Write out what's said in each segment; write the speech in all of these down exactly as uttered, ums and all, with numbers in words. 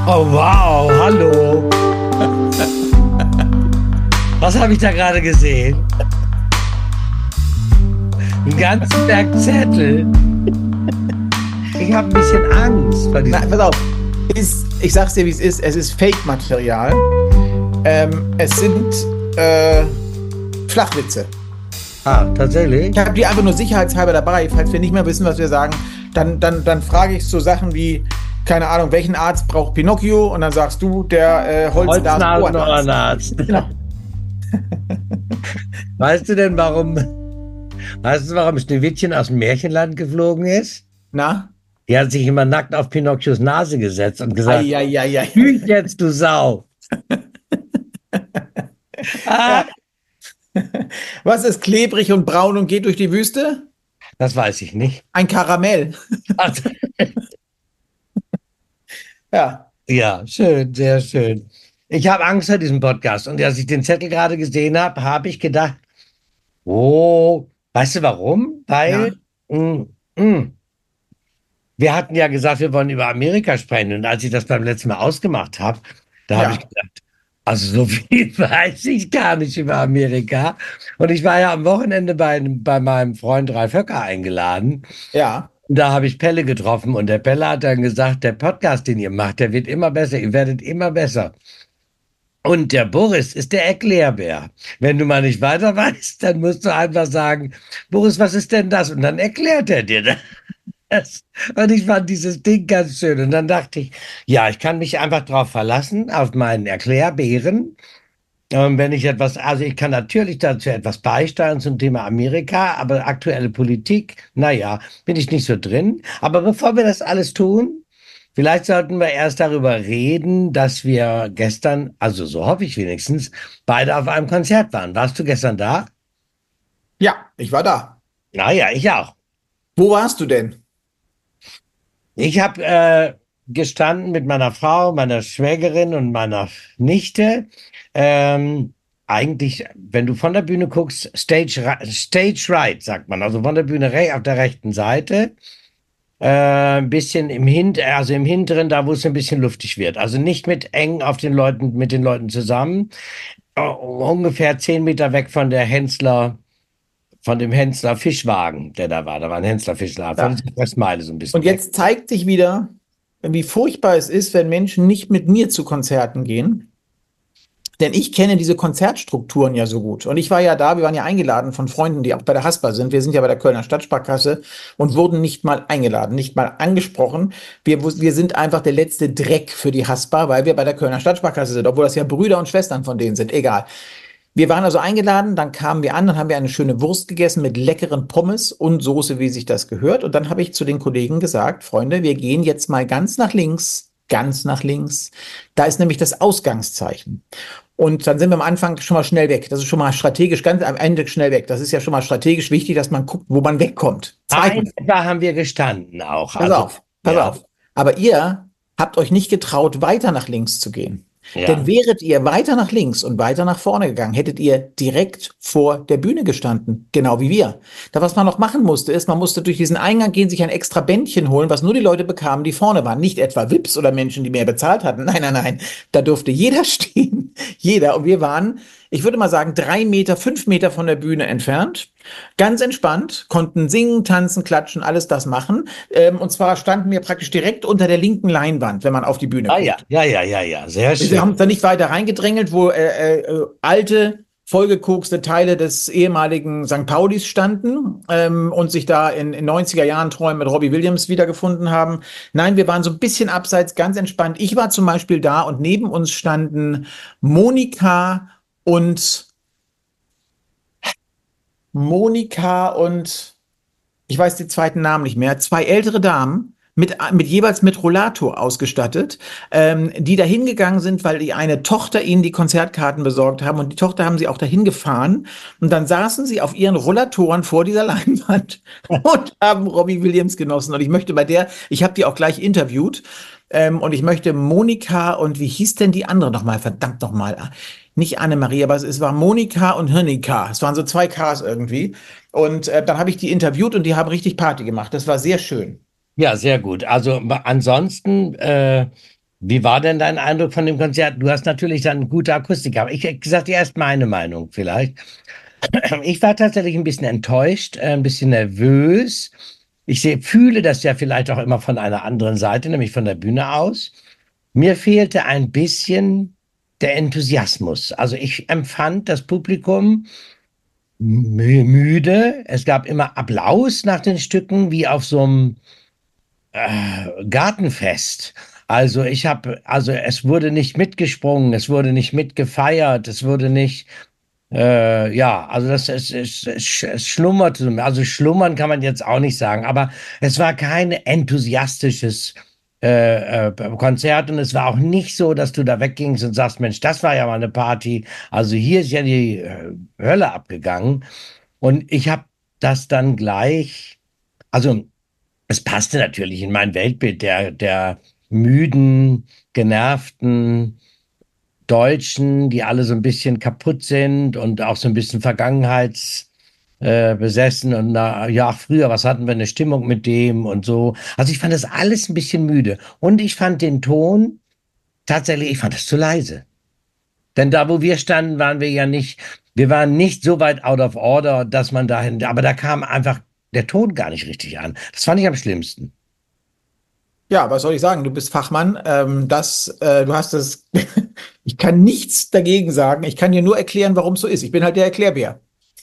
Oh wow, hallo. Was habe ich da gerade gesehen? Einen ganzen Berg Zettel. Ich habe ein bisschen Angst vor diesem. Na, pass auf, ist, ich sag's dir, wie es ist. Es ist Fake-Material. Ähm, es sind äh, Flachwitze. Ah, tatsächlich? Ich habe die einfach nur sicherheitshalber dabei. Falls wir nicht mehr wissen, was wir sagen, dann, dann, dann frage ich so Sachen wie, keine Ahnung, welchen Arzt braucht Pinocchio? Und dann sagst du, der äh, Holznasen-Ohrenarzt. Genau. Weißt du denn, warum, weißt du, warum Schneewittchen aus dem Märchenland geflogen ist? Na? Die hat sich immer nackt auf Pinocchios Nase gesetzt und gesagt, Ei, ei, ei, ei. Hüt jetzt, du Sau. Ah, Ja. Was ist klebrig und braun und geht durch die Wüste? das weiß ich nicht. Ein Karamell. Also, Ja. ja, schön, sehr schön. Ich habe Angst vor diesem Podcast. Und als ich den Zettel gerade gesehen habe, habe ich gedacht, oh, weißt du warum? Ja. Weil mm, mm, wir hatten ja gesagt, wir wollen über Amerika sprechen. Und als ich das beim letzten Mal ausgemacht habe, da habe ich Ja. gedacht, also so viel weiß ich gar nicht über Amerika. Und ich war ja am Wochenende bei, bei meinem Freund Ralf Höcker eingeladen. Ja. Und da habe ich Pelle getroffen. Und der Pelle hat dann gesagt, der Podcast, den ihr macht, der wird immer besser. Ihr werdet immer besser. Und der Boris ist der Erklärbär. Wenn du mal nicht weiter weißt, dann musst du einfach sagen, Boris, was ist denn das? Und dann erklärt er dir das. Und ich fand dieses Ding ganz schön. Und dann dachte ich, ja, ich kann mich einfach drauf verlassen, auf meinen Erklärbären. Ähm, wenn ich etwas, also ich kann natürlich dazu etwas beisteuern zum Thema Amerika, aber aktuelle Politik, naja, bin ich nicht so drin. Aber bevor wir das alles tun, vielleicht sollten wir erst darüber reden, dass wir gestern, also so hoffe ich wenigstens, beide auf einem Konzert waren. Warst du gestern da? Ja, ich war da. Naja, ich auch. Wo warst du denn? Ich habe äh, gestanden mit meiner Frau, meiner Schwägerin und meiner Nichte. Ähm, eigentlich, wenn du von der Bühne guckst, Stage, ri- Stage Right, sagt man, also von der Bühne re auf der rechten Seite. Äh, ein bisschen im Hint, also im Hinteren, da wo es ein bisschen luftig wird. Also nicht mit eng auf den Leuten, mit den Leuten zusammen. Äh, ungefähr zehn Meter weg von der Hensler, von dem Hensler Fischwagen, der da war. Da war ein Hensler Fischladen, von Ja. der Fressmeile so ein Und bisschen weg. jetzt zeigt sich wieder, wie furchtbar es ist, wenn Menschen nicht mit mir zu Konzerten gehen. Denn ich kenne diese Konzertstrukturen ja so gut. Und ich war ja da, wir waren ja eingeladen von Freunden, die auch bei der Haspa sind. Wir sind ja bei der Kölner Stadtsparkasse und wurden nicht mal eingeladen, nicht mal angesprochen. Wir, wus- wir sind einfach der letzte Dreck für die Haspa, weil wir bei der Kölner Stadtsparkasse sind, obwohl das ja Brüder und Schwestern von denen sind. Egal. Wir waren also eingeladen, dann kamen wir an, dann haben wir eine schöne Wurst gegessen mit leckeren Pommes und Soße, wie sich das gehört. Und dann habe ich zu den Kollegen gesagt, Freunde, wir gehen jetzt mal ganz nach links, ganz nach links. Da ist nämlich das Ausgangszeichen. Und dann sind wir am Anfang schon mal schnell weg. Das ist schon mal strategisch ganz am Ende schnell weg. Das ist ja schon mal strategisch wichtig, dass man guckt, wo man wegkommt. Ein Zweitens, etwa haben wir gestanden auch. pass Also, auf, pass ja, auf. Aber ihr habt euch nicht getraut, weiter nach links zu gehen. Denn ja. wäret ihr weiter nach links und weiter nach vorne gegangen, hättet ihr direkt vor der Bühne gestanden, genau wie wir. Da, was man noch machen musste, ist, man musste durch diesen Eingang gehen, sich ein extra Bändchen holen, was nur die Leute bekamen, die vorne waren. Nicht etwa V I Ps oder Menschen, die mehr bezahlt hatten. Nein, nein, nein. Da durfte jeder stehen. Jeder. Und wir waren, ich würde mal sagen, drei Meter, fünf Meter von der Bühne entfernt. Ganz entspannt, konnten singen, tanzen, klatschen, alles das machen. Ähm, und zwar standen wir praktisch direkt unter der linken Leinwand, wenn man auf die Bühne Ah guckt. ja, ja, ja, ja, ja, sehr Wir schön. haben uns da nicht weiter reingedrängelt, wo äh, äh, alte, vollgekokste Teile des ehemaligen Sankt Paulis standen ähm, und sich da in, in neunziger Jahren Träumen mit Robbie Williams wiedergefunden haben. Nein, wir waren so ein bisschen abseits, ganz entspannt. Ich war zum Beispiel da und neben uns standen Monika und Monika und ich weiß die zweiten Namen nicht mehr, zwei ältere Damen mit, mit jeweils mit Rollator ausgestattet, ähm, die dahin gegangen sind, weil die eine Tochter ihnen die Konzertkarten besorgt haben und die Tochter haben sie auch dahin gefahren und dann saßen sie auf ihren Rollatoren vor dieser Leinwand und haben Robbie Williams genossen und ich möchte bei der, ich habe die auch gleich interviewt ähm, und ich möchte Monika und wie hieß denn die andere nochmal, verdammt nochmal, nicht Annemarie, aber es, es war Monika und Hirnika, es waren so zwei Ks irgendwie und äh, dann habe ich die interviewt und die haben richtig Party gemacht, das war sehr schön. Ja, sehr gut. Also ma- ansonsten, äh, Wie war denn dein Eindruck von dem Konzert? Du hast natürlich dann gute Akustik, gehabt. Ich sage dir erst meine Meinung vielleicht. Ich war tatsächlich ein bisschen enttäuscht, äh, ein bisschen nervös. Ich seh, fühle das ja vielleicht auch immer von einer anderen Seite, nämlich von der Bühne aus. Mir fehlte ein bisschen der Enthusiasmus. Also ich empfand das Publikum mü- müde. Es gab immer Applaus nach den Stücken, wie auf so einem äh, Gartenfest. Also ich habe, also es wurde nicht mitgesprungen, es wurde nicht mitgefeiert, es wurde nicht äh, ja, also das es, es, es, es schlummerte. Also schlummern kann man jetzt auch nicht sagen, aber es war kein enthusiastisches äh, äh, Konzert und es war auch nicht so, dass du da weggingst und sagst, Mensch, das war ja mal eine Party. Also hier ist ja die äh, Hölle abgegangen und ich habe das dann gleich, also es passte natürlich in mein Weltbild der der müden, genervten Deutschen, die alle so ein bisschen kaputt sind und auch so ein bisschen Vergangenheits äh, besessen und na, ja, ach, früher, was hatten wir eine Stimmung mit dem und so. Also ich fand das alles ein bisschen müde. Und ich fand den Ton tatsächlich, ich fand das zu leise. Denn da, wo wir standen, waren wir ja nicht, wir waren nicht so weit out of order, dass man dahin, aber da kam einfach der Ton gar nicht richtig an. Das fand ich am schlimmsten. Ja, was soll ich sagen? Du bist Fachmann. Ähm, das, äh, du hast das. Ich kann nichts dagegen sagen. Ich kann dir nur erklären, warum es so ist. Ich bin halt der Erklärbär.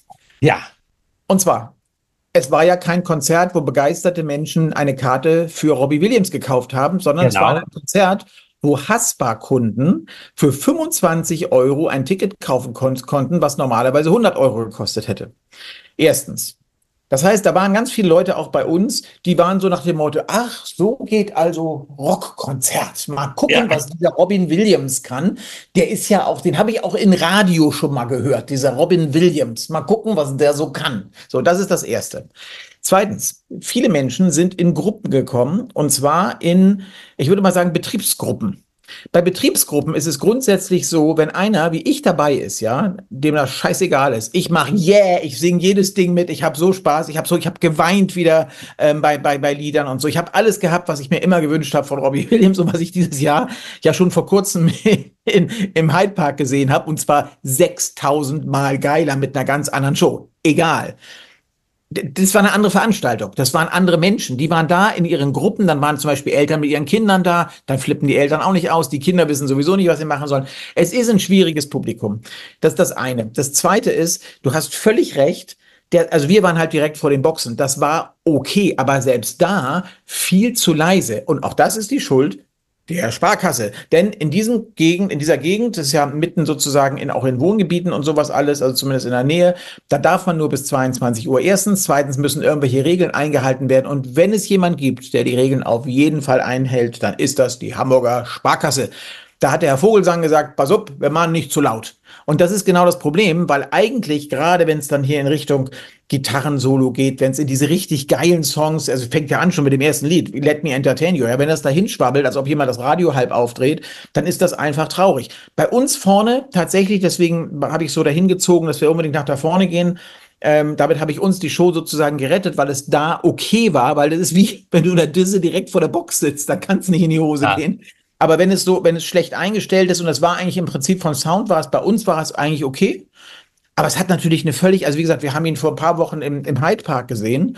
Ja, Und zwar, es war ja kein Konzert, wo begeisterte Menschen eine Karte für Robbie Williams gekauft haben, sondern es war genau. ein Konzert, wo Haspa-Kunden für fünfundzwanzig Euro ein Ticket kaufen kon konnten, was normalerweise hundert Euro gekostet hätte. Erstens. Das heißt, da waren ganz viele Leute auch bei uns, die waren so nach dem Motto, ach, so geht also Rockkonzert. Mal Ja, gucken, was dieser Robin Williams kann. Der ist ja auch, den habe ich auch in Radio schon mal gehört, dieser Robin Williams. Mal gucken, was der so kann. So, das ist das Erste. Zweitens, viele Menschen sind in Gruppen gekommen, und zwar in, ich würde mal sagen, Betriebsgruppen. Bei Betriebsgruppen ist es grundsätzlich so, wenn einer wie ich dabei ist, ja, dem das scheißegal ist, ich mache yeah, ich singe jedes Ding mit, ich habe so Spaß, ich habe so, ich habe geweint wieder ähm, bei, bei, bei Liedern und so. Ich habe alles gehabt, was ich mir immer gewünscht habe von Robbie Williams und was ich dieses Jahr ja schon vor kurzem in, im Hyde Park gesehen habe, und zwar sechstausend Mal geiler mit einer ganz anderen Show. Egal. Das war eine andere Veranstaltung. Das waren andere Menschen. Die waren da in ihren Gruppen. Dann waren zum Beispiel Eltern mit ihren Kindern da. Dann flippen die Eltern auch nicht aus. Die Kinder wissen sowieso nicht, was sie machen sollen. Es ist ein schwieriges Publikum. Das ist das eine. Das zweite ist, du hast völlig recht. Der, also wir waren halt direkt vor den Boxen. Das war okay, aber selbst da viel zu leise. Und auch das ist die Schuld der Sparkasse. Denn in diesem Gegend, in dieser Gegend, das ist ja mitten sozusagen in, auch in Wohngebieten und sowas alles, also zumindest in der Nähe, da darf man nur bis zweiundzwanzig Uhr. Erstens, zweitens müssen irgendwelche Regeln eingehalten werden. Und wenn es jemand gibt, der die Regeln auf jeden Fall einhält, dann ist das die Hamburger Sparkasse. Da hat der Herr Vogelsang gesagt, pass auf, wir machen nicht zu laut. Und das ist genau das Problem, weil eigentlich, gerade wenn es dann hier in Richtung Gitarrensolo geht, wenn es in diese richtig geilen Songs, also fängt ja an schon mit dem ersten Lied, Let Me Entertain You, ja, wenn das da hinschwabbelt, als ob jemand das Radio halb aufdreht, dann ist das einfach traurig. Bei uns vorne tatsächlich, deswegen habe ich so dahin gezogen, dass wir unbedingt nach da vorne gehen. Ähm, damit habe ich uns die Show sozusagen gerettet, weil es da okay war, weil das ist wie, wenn du in der Disse direkt vor der Box sitzt, dann kann es nicht in die Hose ja. gehen. Aber wenn es so, wenn es schlecht eingestellt ist, und es war eigentlich im Prinzip vom Sound war es, bei uns war es eigentlich okay. Aber es hat natürlich eine völlig, also wie gesagt, wir haben ihn vor ein paar Wochen im, im Hyde Park gesehen.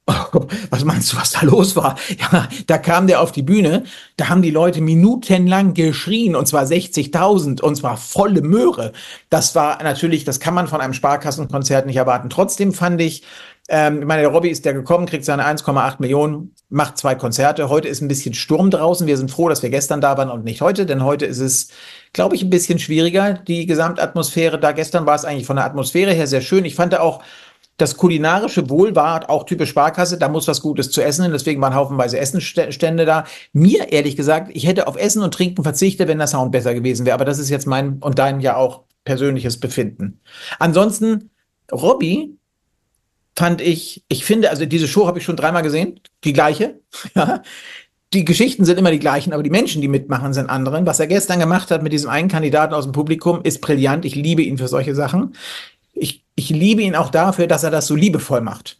Was meinst du, was da los war? Ja, da kam der auf die Bühne, da haben die Leute minutenlang geschrien, und zwar sechzigtausend, und zwar volle Möhre. Das war natürlich, das kann man von einem Sparkassenkonzert nicht erwarten. Trotzdem fand ich, ähm, ich meine, der Robby ist ja gekommen, kriegt seine eins Komma acht Millionen, macht zwei Konzerte. Heute ist ein bisschen Sturm draußen. Wir sind froh, dass wir gestern da waren und nicht heute, denn heute ist es, glaube ich, ein bisschen schwieriger, die Gesamtatmosphäre. Da gestern war es eigentlich von der Atmosphäre her sehr schön. Ich fand auch, das kulinarische Wohl war auch typisch Sparkasse, da muss was Gutes zu essen hin, deswegen waren haufenweise Essenstände da. Mir, ehrlich gesagt, ich hätte auf Essen und Trinken verzichtet, wenn der Sound besser gewesen wäre, aber das ist jetzt mein und dein ja auch persönliches Befinden. Ansonsten, Robby fand ich, ich finde, also diese Show habe ich schon dreimal gesehen, die gleiche, ja. Die Geschichten sind immer die gleichen, aber die Menschen, die mitmachen, sind andere. Was er gestern gemacht hat mit diesem einen Kandidaten aus dem Publikum, ist brillant. Ich liebe ihn für solche Sachen. Ich, ich liebe ihn auch dafür, dass er das so liebevoll macht.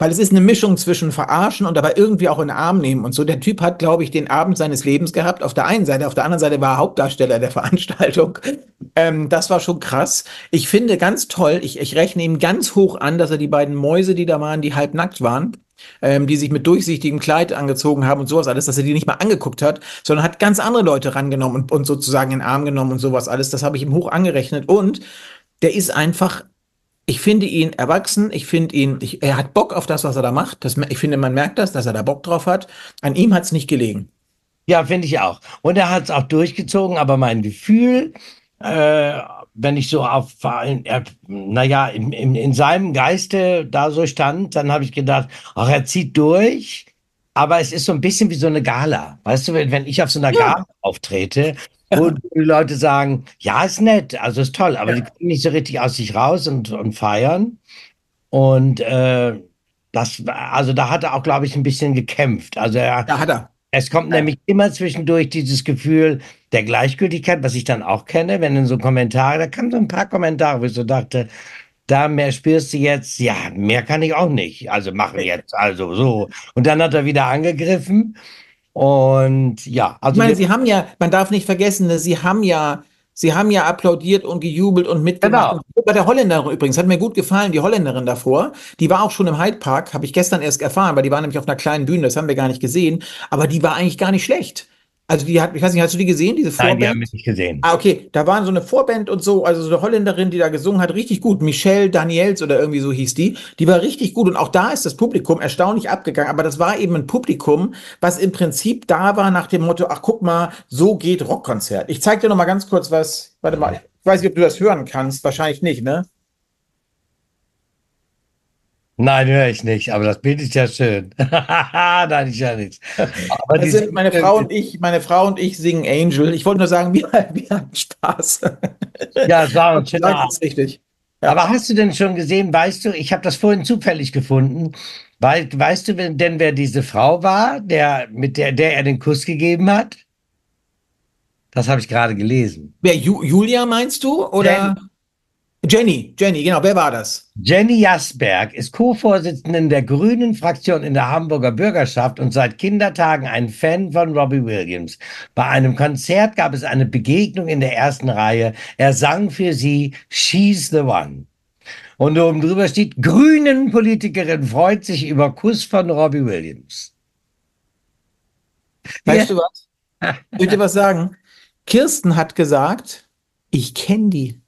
Weil es ist eine Mischung zwischen verarschen und aber irgendwie auch in den Arm nehmen und so. Der Typ hat, glaube ich, den Abend seines Lebens gehabt. Auf der einen Seite, auf der anderen Seite war er Hauptdarsteller der Veranstaltung. Ähm, das war schon krass. Ich finde ganz toll, ich, ich rechne ihm ganz hoch an, dass er die beiden Mäuse, die da waren, die halbnackt waren, ähm, die sich mit durchsichtigem Kleid angezogen haben und sowas alles, dass er die nicht mal angeguckt hat, sondern hat ganz andere Leute rangenommen und, und sozusagen in den Arm genommen und sowas alles. Das habe ich ihm hoch angerechnet. Und der ist einfach, ich finde ihn erwachsen, ich finde ihn, ich, er hat Bock auf das, was er da macht. Das, ich finde, man merkt das, dass er da Bock drauf hat. An ihm hat es nicht gelegen. Ja, finde ich auch. Und er hat es auch durchgezogen, aber mein Gefühl, äh, wenn ich so auf, äh, naja, in, in, in seinem Geiste da so stand, dann habe ich gedacht, ach, er zieht durch, aber es ist so ein bisschen wie so eine Gala. Weißt du, wenn, wenn ich auf so einer Ja. Gala auftrete, wo die Leute sagen, ja, ist nett, also ist toll, aber die Ja. kommen nicht so richtig aus sich raus und, und feiern. Und äh, das, also da hat er auch, glaube ich, ein bisschen gekämpft. Also er Da hat er. es kommt Ja. nämlich immer zwischendurch dieses Gefühl der Gleichgültigkeit, was ich dann auch kenne, wenn in so Kommentare, da kamen so ein paar Kommentare, wo ich so dachte, da mehr spürst du jetzt, ja, mehr kann ich auch nicht. Also machen jetzt, also so. Und dann hat er wieder angegriffen und ja, Ich also meine, wir, sie haben ja, man darf nicht vergessen, ne, sie haben ja, sie haben ja applaudiert und gejubelt und mitgemacht. genau. Und bei der Holländerin übrigens, hat mir gut gefallen, die Holländerin davor, die war auch schon im Hyde Park, habe ich gestern erst erfahren, weil die war nämlich auf einer kleinen Bühne, das haben wir gar nicht gesehen, aber die war eigentlich gar nicht schlecht. Also die hat, ich weiß nicht, hast du die gesehen, diese Nein, die haben Vorband? wir nicht gesehen. Ah, okay, da waren so eine Vorband und so, also so eine Holländerin, die da gesungen hat, richtig gut. Michelle Daniels oder irgendwie so hieß die. Die war richtig gut und auch da ist das Publikum erstaunlich abgegangen. Aber das war eben ein Publikum, was im Prinzip da war nach dem Motto, ach guck mal, so geht Rockkonzert. Ich zeig dir noch mal ganz kurz was. Warte mal, ich weiß nicht, ob du das hören kannst. Wahrscheinlich nicht, ne? Nein, höre ich nicht, aber das Bild ist ja schön. Nein, ich höre nichts. Aber Das die sind sind, meine Frau und ich, meine Frau und ich singen Angel. Ich wollte nur sagen, wir, wir hatten Spaß. ja, es war ein Und du sagst schöner. es richtig. Ja. Aber hast du denn schon gesehen, weißt du, ich habe das vorhin zufällig gefunden, weil, weißt du denn, wer diese Frau war, der, mit der, der er den Kuss gegeben hat? Das habe ich gerade gelesen. Wer, Ju Julia meinst du? Jen, Oder? Jenny, Jenny, genau, wer war das? Jenny Jasberg ist Co-Vorsitzende der Grünen Fraktion in der Hamburger Bürgerschaft und seit Kindertagen ein Fan von Robbie Williams. Bei einem Konzert gab es eine Begegnung in der ersten Reihe. Er sang für sie She's the One. Und oben drüber steht, Grünen Politikerin freut sich über Kuss von Robbie Williams. Ja. Weißt du was? Ich will dir was sagen. Kirsten hat gesagt, ich kenne die.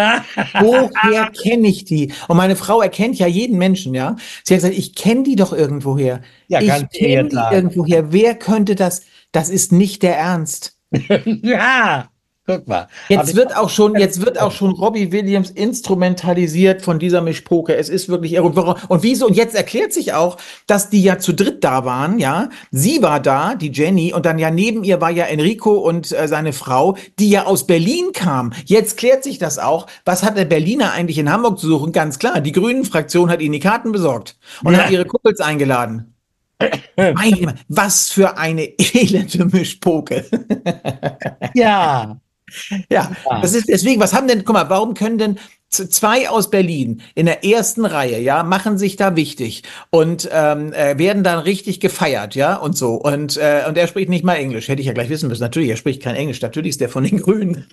Woher kenne ich die? Und meine Frau erkennt ja jeden Menschen, ja. Sie hat gesagt, ich kenne die doch irgendwoher. Ja, Ich kannst du ihr kenne jetzt die sagen. irgendwoher. Wer könnte das? Das ist nicht der Ernst. Ja, guck mal. Hab Jetzt ich wird auch schon, jetzt wird auch schon Robbie Williams instrumentalisiert von dieser Mischpoke. Es ist wirklich irre. Und warum- und wieso? Und jetzt erklärt sich auch, dass die ja zu dritt da waren, ja. Sie war da, die Jenny, und dann ja neben ihr war ja Enrico und äh, seine Frau, die ja aus Berlin kam. Jetzt klärt sich das auch. Was hat der Berliner eigentlich in Hamburg zu suchen? Ganz klar, die Grünen-Fraktion hat ihnen die Karten besorgt und hat ja. ihre Kumpels eingeladen. Meine, was für eine elende Mischpoke. Ja, Ja, ja. das ist deswegen, was haben denn, guck mal, warum können denn z- zwei aus Berlin in der ersten Reihe, ja, machen sich da wichtig und ähm, äh, werden dann richtig gefeiert, ja, und so. Und, äh, und er spricht nicht mal Englisch, hätte ich ja gleich wissen müssen. Natürlich, er spricht kein Englisch, natürlich ist der von den Grünen.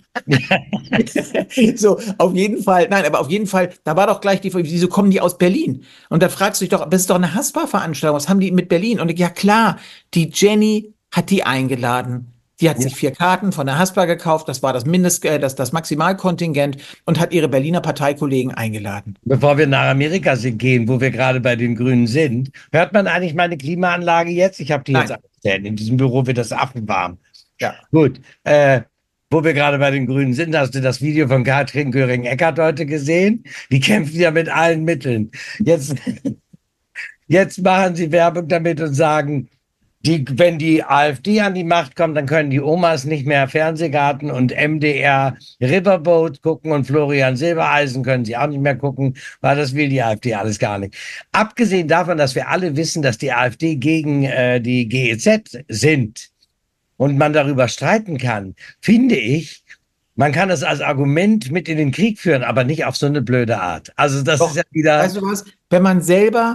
So, auf jeden Fall, nein, aber auf jeden Fall, da war doch gleich die Frage, wieso kommen die aus Berlin? Und da fragst du dich doch, das ist doch eine Haspa-Veranstaltung, was haben die mit Berlin? Und ich, ja klar, die Jenny hat die eingeladen. Die hat Ja. sich vier Karten von der Haspa gekauft, das war das Mindest, äh, das, das Maximalkontingent und hat ihre Berliner Parteikollegen eingeladen. Bevor wir nach Amerika sind- gehen, wo wir gerade bei den Grünen sind, hört man eigentlich meine Klimaanlage jetzt? Ich habe die jetzt Nein, abgestellt. In diesem Büro wird das affenwarm. ja. Gut, äh, wo wir gerade bei den Grünen sind, hast du das Video von Katrin Göring-Eckardt heute gesehen? Die kämpfen ja mit allen Mitteln. Jetzt, jetzt machen sie Werbung damit und sagen, die, wenn die AfD an die Macht kommt, dann können die Omas nicht mehr Fernsehgarten und M D R Riverboat gucken und Florian Silbereisen können sie auch nicht mehr gucken, weil das will die AfD alles gar nicht. Abgesehen davon, dass wir alle wissen, dass die AfD gegen äh, die G E Z sind und man darüber streiten kann, finde ich, man kann es als Argument mit in den Krieg führen, aber nicht auf so eine blöde Art. Also das ist Doch, ja wieder, weißt du was? Wenn man selber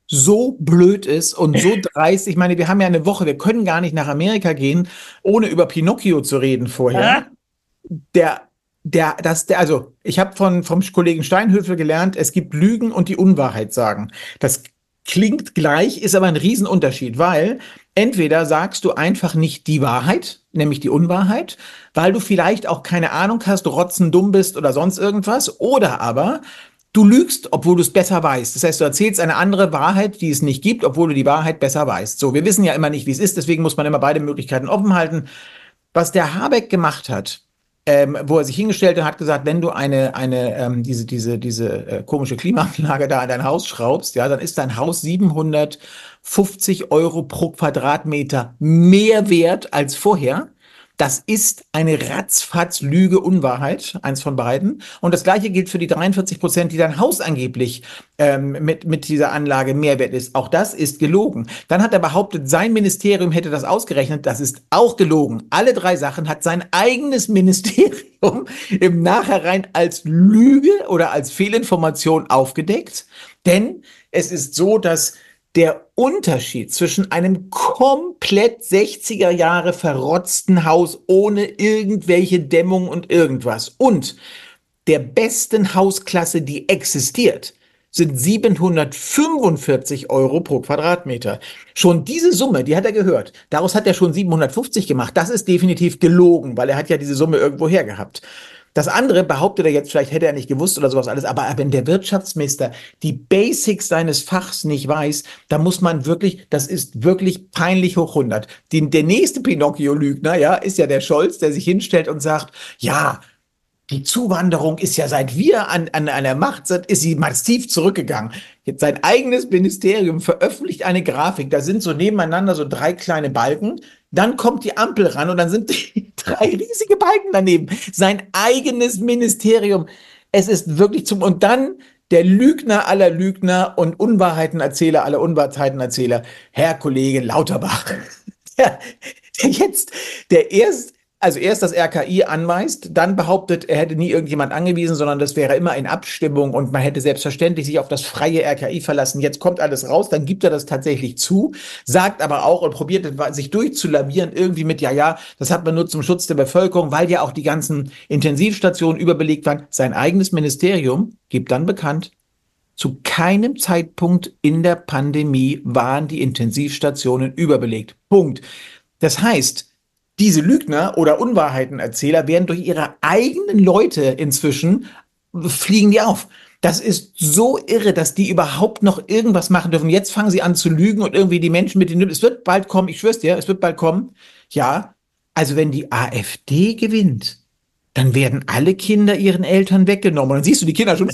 so blöd ist und so dreist. Ich meine, wir haben ja eine Woche, wir können gar nicht nach Amerika gehen, ohne über Pinocchio zu reden vorher. Ah, Der, der, das, der, also ich habe von vom Kollegen Steinhöfel gelernt, es gibt Lügen und die Unwahrheit sagen. Das klingt gleich, ist aber ein Riesenunterschied, weil entweder sagst du einfach nicht die Wahrheit, nämlich die Unwahrheit, weil du vielleicht auch keine Ahnung hast, rotzendumm bist oder sonst irgendwas, oder aber du lügst, obwohl du es besser weißt. Das heißt, du erzählst eine andere Wahrheit, die es nicht gibt, obwohl du die Wahrheit besser weißt. So, wir wissen ja immer nicht, wie es ist, deswegen muss man immer beide Möglichkeiten offen halten. Was der Habeck gemacht hat, ähm, wo er sich hingestellt hat und hat gesagt, wenn du eine, eine, ähm, diese, diese, diese äh, komische Klimaanlage da an dein Haus schraubst, ja, dann ist dein Haus siebenhundertfünfzig Euro pro Quadratmeter mehr wert als vorher. Das ist eine ratzfatz Lüge, Unwahrheit, eins von beiden. Und das Gleiche gilt für die dreiundvierzig Prozent, die dein Haus angeblich ähm, mit, mit dieser Anlage Mehrwert ist. Auch das ist gelogen. Dann hat er behauptet, sein Ministerium hätte das ausgerechnet. Das ist auch gelogen. Alle drei Sachen hat sein eigenes Ministerium im Nachhinein als Lüge oder als Fehlinformation aufgedeckt. Denn es ist so, dass der Unterschied zwischen einem komplett sechziger Jahre verrotzten Haus ohne irgendwelche Dämmung und irgendwas und der besten Hausklasse, die existiert, sind siebenhundertfünfundvierzig Euro pro Quadratmeter. Schon diese Summe, die hat er gehört. Daraus hat er schon siebenhundertfünfzig gemacht. Das ist definitiv gelogen, weil er hat ja diese Summe irgendwo her gehabt. Das andere behauptet er jetzt, vielleicht hätte er nicht gewusst oder sowas alles, aber wenn der Wirtschaftsminister die Basics seines Fachs nicht weiß, dann muss man wirklich, das ist wirklich peinlich hoch hundert. Die, der nächste Pinocchio-Lügner, ja, ist ja der Scholz, der sich hinstellt und sagt, ja, die Zuwanderung ist ja, seit wir an, an, an der Macht sind, ist sie massiv zurückgegangen. Jetzt sein eigenes Ministerium veröffentlicht eine Grafik, da sind so nebeneinander so drei kleine Balken, dann kommt die Ampel ran und dann sind die drei riesige Balken daneben. Sein eigenes Ministerium. Es ist wirklich zum, und dann der Lügner aller Lügner und Unwahrheitenerzähler aller Unwahrheitenerzähler, Herr Kollege Lauterbach, der, der jetzt, der erst also erst das R K I anweist, dann behauptet, er hätte nie irgendjemand angewiesen, sondern das wäre immer in Abstimmung und man hätte selbstverständlich sich auf das freie R K I verlassen. Jetzt kommt alles raus, dann gibt er das tatsächlich zu, sagt aber auch und probiert sich durchzulavieren irgendwie mit, ja, ja, das hat man nur zum Schutz der Bevölkerung, weil ja auch die ganzen Intensivstationen überbelegt waren. Sein eigenes Ministerium gibt dann bekannt, zu keinem Zeitpunkt in der Pandemie waren die Intensivstationen überbelegt. Punkt. Das heißt, diese Lügner oder Unwahrheitenerzähler werden durch ihre eigenen Leute inzwischen, fliegen die auf. Das ist so irre, dass die überhaupt noch irgendwas machen dürfen. Jetzt fangen sie an zu lügen und irgendwie die Menschen mit den, es wird bald kommen, ich schwör's dir, es wird bald kommen. Ja, also wenn die AfD gewinnt, dann werden alle Kinder ihren Eltern weggenommen. Und dann siehst du die Kinder schon.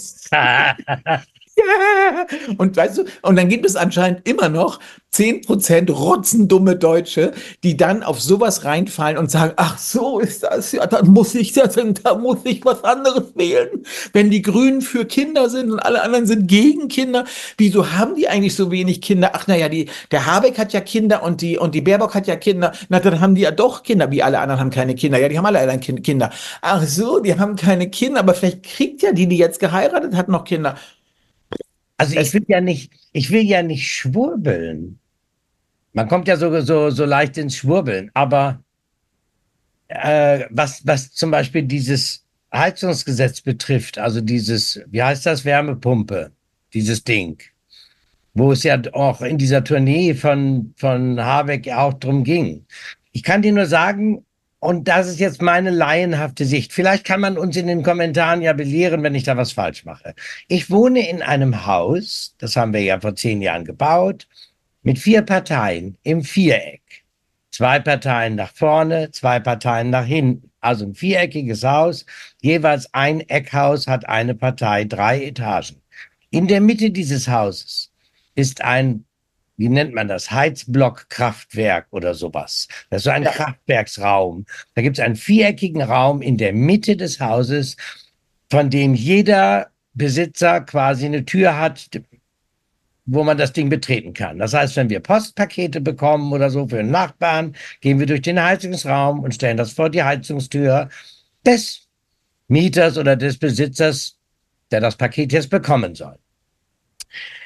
Ja. Und weißt du, und dann gibt es anscheinend immer noch zehn Prozent rotzendumme Deutsche, die dann auf sowas reinfallen und sagen, ach so ist das, ja, dann muss ich das, da muss ich was anderes wählen. Wenn die Grünen für Kinder sind und alle anderen sind gegen Kinder, wieso haben die eigentlich so wenig Kinder? Ach naja, die, der Habeck hat ja Kinder und die, und die Baerbock hat ja Kinder. Na, dann haben die ja doch Kinder, wie alle anderen haben keine Kinder. Ja, die haben alle ein Kind, Kinder. Ach so, die haben keine Kinder, aber vielleicht kriegt ja die, die jetzt geheiratet hat, noch Kinder. also ich Es, will ja nicht, ich will ja nicht schwurbeln. Man kommt ja so, so, so leicht ins Schwurbeln, aber äh, was, was zum Beispiel dieses Heizungsgesetz betrifft, also dieses, wie heißt das, Wärmepumpe, dieses Ding, wo es ja auch in dieser Tournee von, von Habeck auch drum ging. Ich kann dir nur sagen, und das ist jetzt meine laienhafte Sicht, vielleicht kann man uns in den Kommentaren ja belehren, wenn ich da was falsch mache. Ich wohne in einem Haus, das haben wir ja vor zehn Jahren gebaut, mit vier Parteien im Viereck. Zwei Parteien nach vorne, zwei Parteien nach hinten. Also ein viereckiges Haus, jeweils ein Eckhaus hat eine Partei, drei Etagen. In der Mitte dieses Hauses ist ein, wie nennt man das, Heizblockkraftwerk oder sowas. Das ist so ein ja. Kraftwerksraum. Da gibt es einen viereckigen Raum in der Mitte des Hauses, von dem jeder Besitzer quasi eine Tür hat, wo man das Ding betreten kann. Das heißt, wenn wir Postpakete bekommen oder so für einen Nachbarn, gehen wir durch den Heizungsraum und stellen das vor die Heizungstür des Mieters oder des Besitzers, der das Paket jetzt bekommen soll.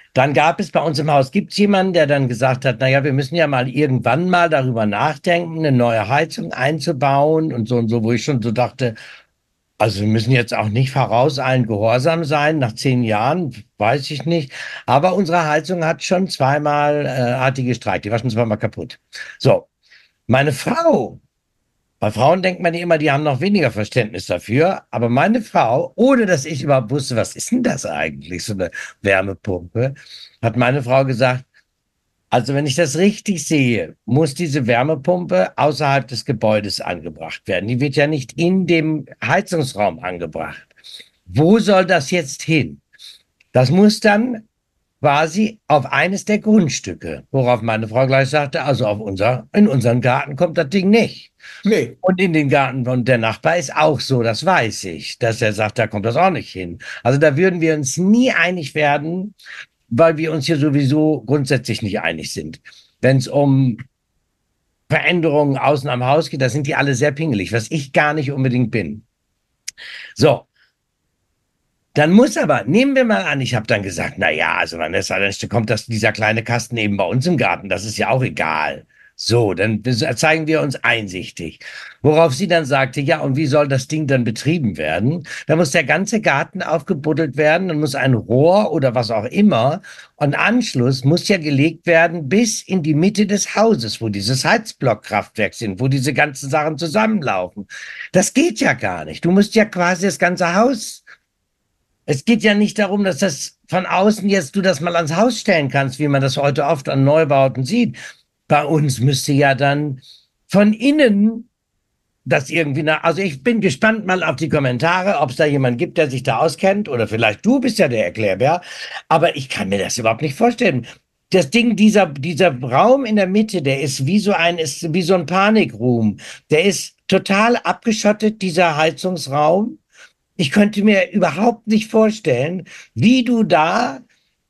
Dann gab es bei uns im Haus, gibt es jemanden, der dann gesagt hat, naja, wir müssen ja mal irgendwann mal darüber nachdenken, eine neue Heizung einzubauen und so und so, wo ich schon so dachte, also wir müssen jetzt auch nicht vorauseilend gehorsam sein, nach zehn Jahren, weiß ich nicht. Aber unsere Heizung hat schon zweimal, äh, hat die gestreikt, die war schon zweimal kaputt. So, meine Frau, bei Frauen denkt man ja immer, die haben noch weniger Verständnis dafür. Aber meine Frau, ohne dass ich überhaupt wusste, was ist denn das eigentlich, so eine Wärmepumpe, hat meine Frau gesagt, also wenn ich das richtig sehe, muss diese Wärmepumpe außerhalb des Gebäudes angebracht werden. Die wird ja nicht in dem Heizungsraum angebracht. Wo soll das jetzt hin? Das muss dann quasi auf eines der Grundstücke, worauf meine Frau gleich sagte, also auf unser, in unseren Garten kommt das Ding nicht. Nee. Und in den Garten von der Nachbar ist auch so, das weiß ich, dass er sagt, da kommt das auch nicht hin. Also da würden wir uns nie einig werden, weil wir uns hier sowieso grundsätzlich nicht einig sind. Wenn es um Veränderungen außen am Haus geht, da sind die alle sehr pingelig, was ich gar nicht unbedingt bin. So, dann muss aber, nehmen wir mal an, ich habe dann gesagt, na ja, also Vanessa, dann kommt das, dieser kleine Kasten eben bei uns im Garten, das ist ja auch egal. So, dann zeigen wir uns einsichtig. Worauf sie dann sagte, ja, und wie soll das Ding dann betrieben werden? Da muss der ganze Garten aufgebuddelt werden, dann muss ein Rohr oder was auch immer, und Anschluss muss ja gelegt werden bis in die Mitte des Hauses, wo dieses Heizblockkraftwerk sind, wo diese ganzen Sachen zusammenlaufen. Das geht ja gar nicht. Du musst ja quasi das ganze Haus. Es geht ja nicht darum, dass das von außen jetzt du das mal ans Haus stellen kannst, wie man das heute oft an Neubauten sieht. Bei uns müsste ja dann von innen das irgendwie nach. Also ich bin gespannt mal auf die Kommentare, ob es da jemand gibt, der sich da auskennt. Oder vielleicht du bist ja der Erklärbär. Aber ich kann mir das überhaupt nicht vorstellen. Das Ding, dieser, dieser Raum in der Mitte, der ist wie so ein, ist wie so ein Panikroom. Der ist total abgeschottet, dieser Heizungsraum. Ich könnte mir überhaupt nicht vorstellen, wie du da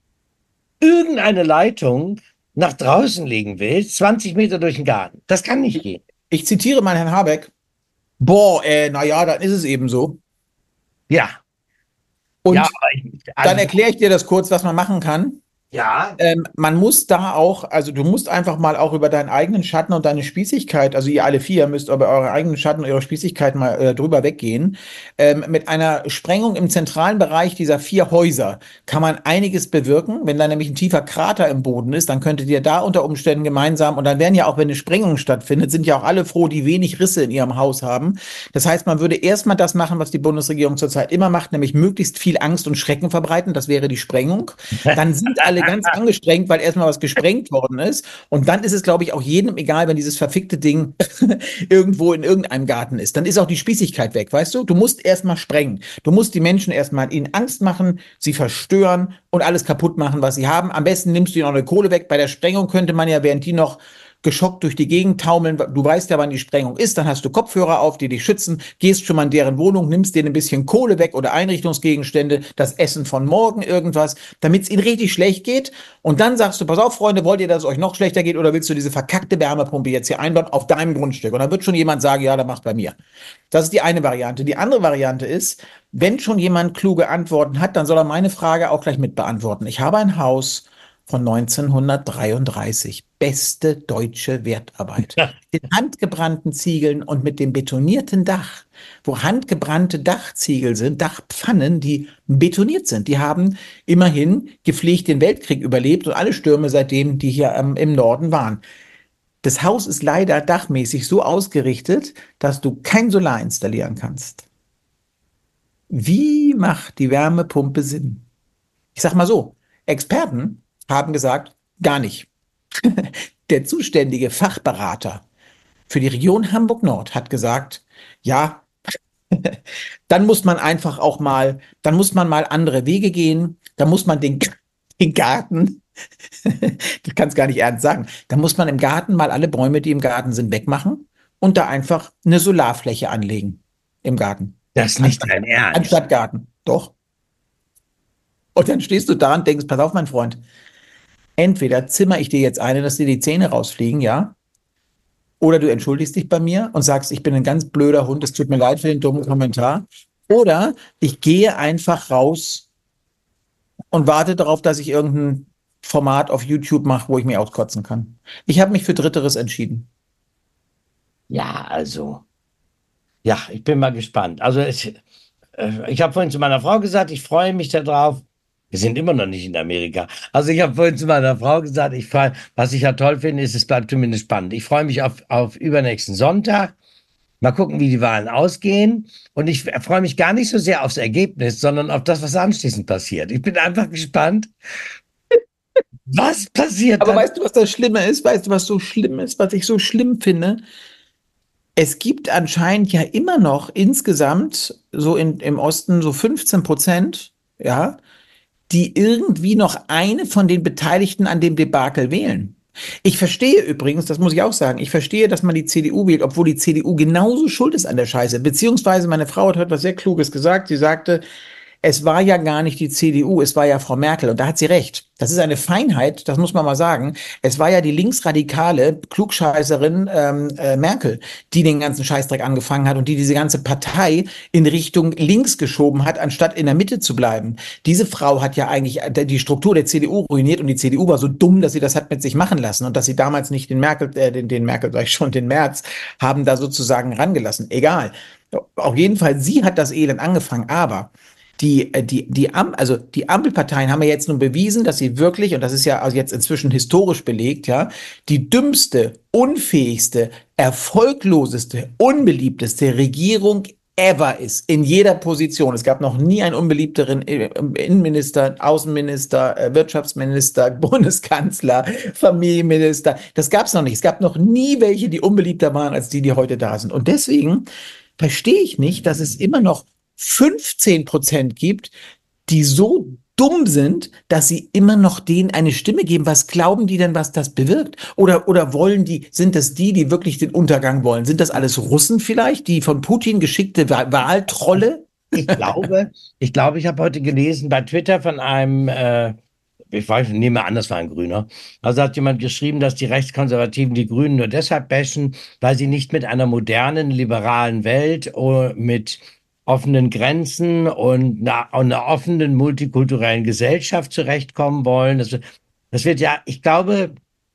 irgendeine Leitung nach draußen legen willst, zwanzig Meter durch den Garten. Das kann nicht gehen. Ich zitiere mal Herrn Habeck. Boah, äh, naja, dann ist es eben so. Ja. Und ja, ich, also, dann erkläre ich dir das kurz, was man machen kann. Ja. Ähm, man muss da auch, also du musst einfach mal auch über deinen eigenen Schatten und deine Spießigkeit, also ihr alle vier müsst über eure eigenen Schatten und eure Spießigkeit mal äh, drüber weggehen. Ähm, mit einer Sprengung im zentralen Bereich dieser vier Häuser kann man einiges bewirken. Wenn da nämlich ein tiefer Krater im Boden ist, dann könntet ihr da unter Umständen gemeinsam, und dann werden ja auch, wenn eine Sprengung stattfindet, sind ja auch alle froh, die wenig Risse in ihrem Haus haben. Das heißt, man würde erstmal das machen, was die Bundesregierung zurzeit immer macht, nämlich möglichst viel Angst und Schrecken verbreiten. Das wäre die Sprengung. Dann sind alle ganz angestrengt, weil erstmal was gesprengt worden ist. Und dann ist es, glaube ich, auch jedem egal, wenn dieses verfickte Ding irgendwo in irgendeinem Garten ist. Dann ist auch die Spießigkeit weg, weißt du? Du musst erstmal sprengen. Du musst die Menschen erstmal ihnen Angst machen, sie verstören und alles kaputt machen, was sie haben. Am besten nimmst du ihnen noch eine Kohle weg. Bei der Sprengung könnte man ja, während die noch geschockt durch die Gegend taumeln. Du weißt ja, wann die Sprengung ist, dann hast du Kopfhörer auf, die dich schützen, gehst schon mal in deren Wohnung, nimmst denen ein bisschen Kohle weg oder Einrichtungsgegenstände, das Essen von morgen, irgendwas, damit es ihnen richtig schlecht geht. Und dann sagst du, pass auf, Freunde, wollt ihr, dass es euch noch schlechter geht, oder willst du diese verkackte Wärmepumpe jetzt hier einbauen auf deinem Grundstück? Und dann wird schon jemand sagen, ja, dann macht bei mir. Das ist die eine Variante. Die andere Variante ist, wenn schon jemand kluge Antworten hat, dann soll er meine Frage auch gleich mit beantworten. Ich habe ein Haus von neunzehnhundertdreiunddreißig. Beste deutsche Wertarbeit. Mit den handgebrannten Ziegeln und mit dem betonierten Dach, wo handgebrannte Dachziegel sind, Dachpfannen, die betoniert sind. Die haben immerhin gepflegt den Weltkrieg überlebt und alle Stürme seitdem, die hier ähm, im Norden waren. Das Haus ist leider dachmäßig so ausgerichtet, dass du kein Solar installieren kannst. Wie macht die Wärmepumpe Sinn? Ich sag mal so, Experten haben gesagt, gar nicht. Der zuständige Fachberater für die Region Hamburg-Nord hat gesagt, ja, dann muss man einfach auch mal, dann muss man mal andere Wege gehen, da muss man den, den Garten, das kann es gar nicht ernst sagen, da muss man im Garten mal alle Bäume, die im Garten sind, wegmachen und da einfach eine Solarfläche anlegen im Garten. Das ist nicht dein Ernst. Anstatt Garten, doch. Und dann stehst du da und denkst, pass auf, mein Freund, entweder zimmer ich dir jetzt eine, dass dir die Zähne rausfliegen, ja, oder du entschuldigst dich bei mir und sagst, ich bin ein ganz blöder Hund, es tut mir leid für den dummen Kommentar, oder ich gehe einfach raus und warte darauf, dass ich irgendeinen Format auf YouTube mache, wo ich mich auskotzen kann. Ich habe mich für Dritteres entschieden. Ja, also, ja, ich bin mal gespannt. Also, es, äh, ich habe vorhin zu meiner Frau gesagt, ich freue mich darauf. Wir sind immer noch nicht in Amerika. Also, ich habe vorhin zu meiner Frau gesagt, ich freue, was ich ja toll finde, ist, es bleibt zumindest spannend. Ich freue mich auf, auf übernächsten Sonntag. Mal gucken, wie die Wahlen ausgehen. Und ich freue mich gar nicht so sehr aufs Ergebnis, sondern auf das, was anschließend passiert. Ich bin einfach gespannt, was passiert Aber dann. weißt du, was das Schlimme ist? Weißt du, was so schlimm ist, was ich so schlimm finde? Es gibt anscheinend ja immer noch insgesamt so in, im Osten so fünfzehn Prozent, ja, die irgendwie noch eine von den Beteiligten an dem Debakel wählen. Ich verstehe übrigens, das muss ich auch sagen, ich verstehe, dass man die C D U wählt, obwohl die C D U genauso schuld ist an der Scheiße. Beziehungsweise meine Frau hat heute was sehr Kluges gesagt. Sie sagte, es war ja gar nicht die C D U, es war ja Frau Merkel. Und da hat sie recht. Das ist eine Feinheit, das muss man mal sagen. Es war ja die linksradikale Klugscheißerin ähm, äh, Merkel, die den ganzen Scheißdreck angefangen hat und die diese ganze Partei in Richtung links geschoben hat, anstatt in der Mitte zu bleiben. Diese Frau hat ja eigentlich die Struktur der C D U ruiniert und die C D U war so dumm, dass sie das hat mit sich machen lassen und dass sie damals nicht den Merkel, äh, den, den Merkel, sag ich schon, den Merz, haben da sozusagen rangelassen. Egal. Auf jeden Fall, sie hat das Elend angefangen, aber die, äh, die, die, Am also die Ampelparteien haben ja jetzt nun bewiesen, dass sie wirklich, und das ist ja also jetzt inzwischen historisch belegt, ja, die dümmste, unfähigste, erfolgloseste, unbeliebteste Regierung ever ist, in jeder Position. Es gab noch nie einen unbeliebteren Innenminister, Außenminister, äh, Wirtschaftsminister, Bundeskanzler, Familienminister. Das gab es noch nicht. Es gab noch nie welche, die unbeliebter waren als die, die heute da sind. Und deswegen verstehe ich nicht, dass es immer noch fünfzehn Prozent gibt, die so dumm sind, dass sie immer noch denen eine Stimme geben. Was glauben die denn, was das bewirkt? Oder, oder wollen die, sind das die, die wirklich den Untergang wollen? Sind das alles Russen vielleicht, die von Putin geschickte Wahltrolle? Ich glaube, ich glaube, ich habe heute gelesen bei Twitter von einem, äh, ich weiß, nehme an, das war ein Grüner. Also hat jemand geschrieben, dass die Rechtskonservativen die Grünen nur deshalb bashen, weil sie nicht mit einer modernen, liberalen Welt, oh, mit offenen Grenzen und einer, einer offenen, multikulturellen Gesellschaft zurechtkommen wollen. Das, das wird ja, ich glaube,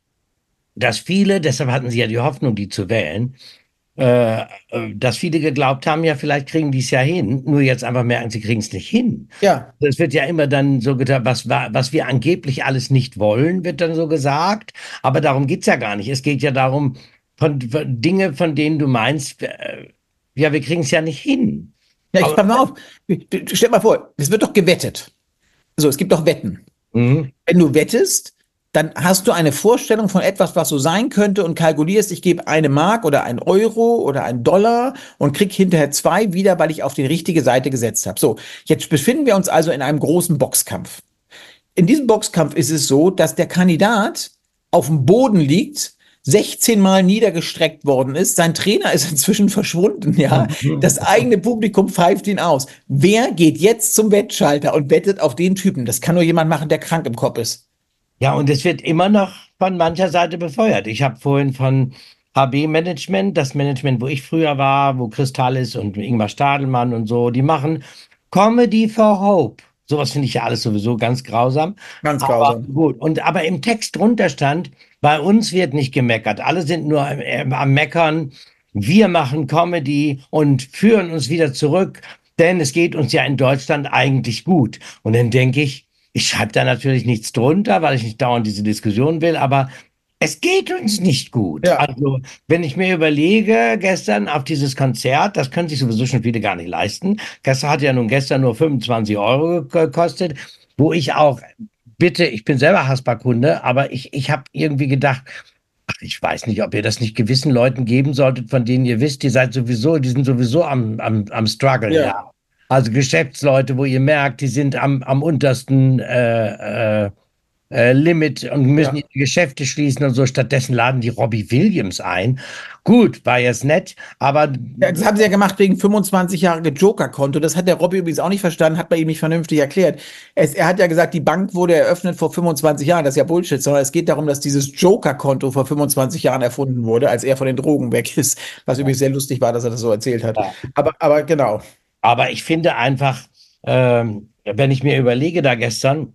dass viele, deshalb hatten sie ja die Hoffnung, die zu wählen, äh, äh, dass viele geglaubt haben, ja, vielleicht kriegen die es ja hin, nur jetzt einfach merken, sie kriegen es nicht hin. Ja. Es wird ja immer dann so getan, was, was wir angeblich alles nicht wollen, wird dann so gesagt. Aber darum geht's ja gar nicht. Es geht ja darum, von, von Dinge, von denen du meinst, äh, ja, wir kriegen es ja nicht hin. Ja, ich Aber, pass mal auf. Stell mal vor, es wird doch gewettet. So, es gibt doch Wetten. mhm. Wenn du wettest, dann hast du eine Vorstellung von etwas, was so sein könnte und kalkulierst, ich gebe eine Mark oder ein Euro oder ein Dollar und krieg hinterher zwei wieder, weil ich auf die richtige Seite gesetzt habe. So, jetzt befinden wir uns also in einem großen Boxkampf. In diesem Boxkampf ist es so, dass der Kandidat auf dem Boden liegt, sechzehn Mal niedergestreckt worden ist. Sein Trainer ist inzwischen verschwunden, ja. Das eigene Publikum pfeift ihn aus. Wer geht jetzt zum Wettschalter und wettet auf den Typen? Das kann nur jemand machen, der krank im Kopf ist. Ja, und es wird immer noch von mancher Seite befeuert. Ich habe vorhin von H B Management, das Management, wo ich früher war, wo Kristall ist und Ingmar Stadelmann und so, die machen Comedy for Hope. Sowas finde ich ja alles sowieso ganz grausam. Ganz Aber grausam. gut. Und aber im Text drunter stand, bei uns wird nicht gemeckert. Alle sind nur am, äh, am Meckern. Wir machen Comedy und führen uns wieder zurück, denn es geht uns ja in Deutschland eigentlich gut. Und dann denke ich, ich schreibe da natürlich nichts drunter, weil ich nicht dauernd diese Diskussion will, aber es geht uns nicht gut. Ja. Also, wenn ich mir überlege, gestern auf dieses Konzert, das können sich sowieso schon viele gar nicht leisten. Gestern hat ja nun gestern nur fünfundzwanzig Euro gekostet, wo ich auch, bitte, ich bin selber Haspa-Kunde, aber ich, ich habe irgendwie gedacht, ach, ich weiß nicht, ob ihr das nicht gewissen Leuten geben solltet, von denen ihr wisst, die seid sowieso, die sind sowieso am, am, am Struggle, Ja. ja. Also Geschäftsleute, wo ihr merkt, die sind am, am untersten äh, äh, äh, Limit und müssen Ja. ihre Geschäfte schließen und so. Stattdessen laden die Robbie Williams ein. Gut, war jetzt nett, aber Ja, das haben sie ja gemacht wegen fünfundzwanzig Jahre Joker-Konto. Das hat der Robby übrigens auch nicht verstanden, hat bei ihm nicht vernünftig erklärt. Es, er hat ja gesagt, die Bank wurde eröffnet vor fünfundzwanzig Jahren. Das ist ja Bullshit, sondern es geht darum, dass dieses Joker-Konto vor fünfundzwanzig Jahren erfunden wurde, als er von den Drogen weg ist. Was übrigens sehr lustig war, dass er das so erzählt hat. ja. Aber, aber genau. Aber ich finde einfach, ähm, wenn ich mir überlege, da gestern,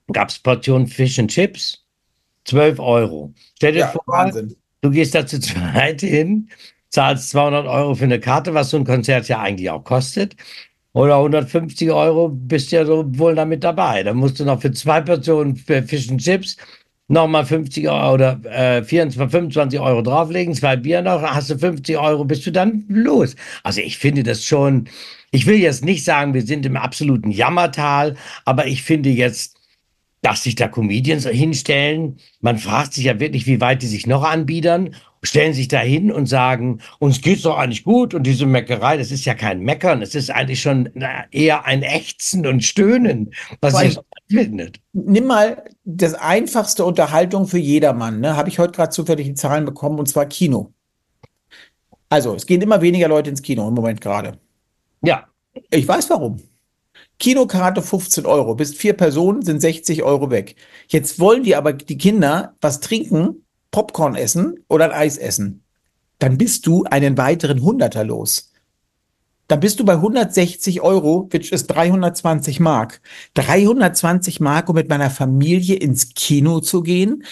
gab es Portionen Fish and Chips, zwölf Euro. Stell dir Ja, vor, Wahnsinn. du gehst da zu zweit hin, zahlst zweihundert Euro für eine Karte, was so ein Konzert ja eigentlich auch kostet. Oder hundertfünfzig Euro bist ja so wohl damit dabei. Dann musst du noch für zwei Portionen für Fish and Chips nochmal fünfzig Euro oder äh, vierundzwanzig, fünfundzwanzig Euro drauflegen, zwei Bier noch, hast du fünfzig Euro, bist du dann los. Also ich finde das schon, ich will jetzt nicht sagen, wir sind im absoluten Jammertal, aber ich finde jetzt, dass sich da Comedians hinstellen, man fragt sich ja wirklich, wie weit die sich noch anbiedern, stellen sich da hin und sagen, uns geht's doch eigentlich gut und diese Meckerei, das ist ja kein Meckern, es ist eigentlich schon na, eher ein Ächzen und Stöhnen, was Vor hier allem, stattfindet. nimm mal das einfachste Unterhaltung für jedermann, ne? Habe ich heute gerade zufällig die Zahlen bekommen, und zwar Kino. Also, es gehen immer weniger Leute ins Kino im Moment gerade. Ja, Ich weiß warum. Kinokarte fünfzehn Euro, bist vier Personen, sind sechzig Euro weg. Jetzt wollen die aber die Kinder was trinken, Popcorn essen oder ein Eis essen. Dann bist du einen weiteren Hunderter los. Dann bist du bei hundertsechzig Euro, which ist dreihundertzwanzig Mark. dreihundertzwanzig Mark, um mit meiner Familie ins Kino zu gehen.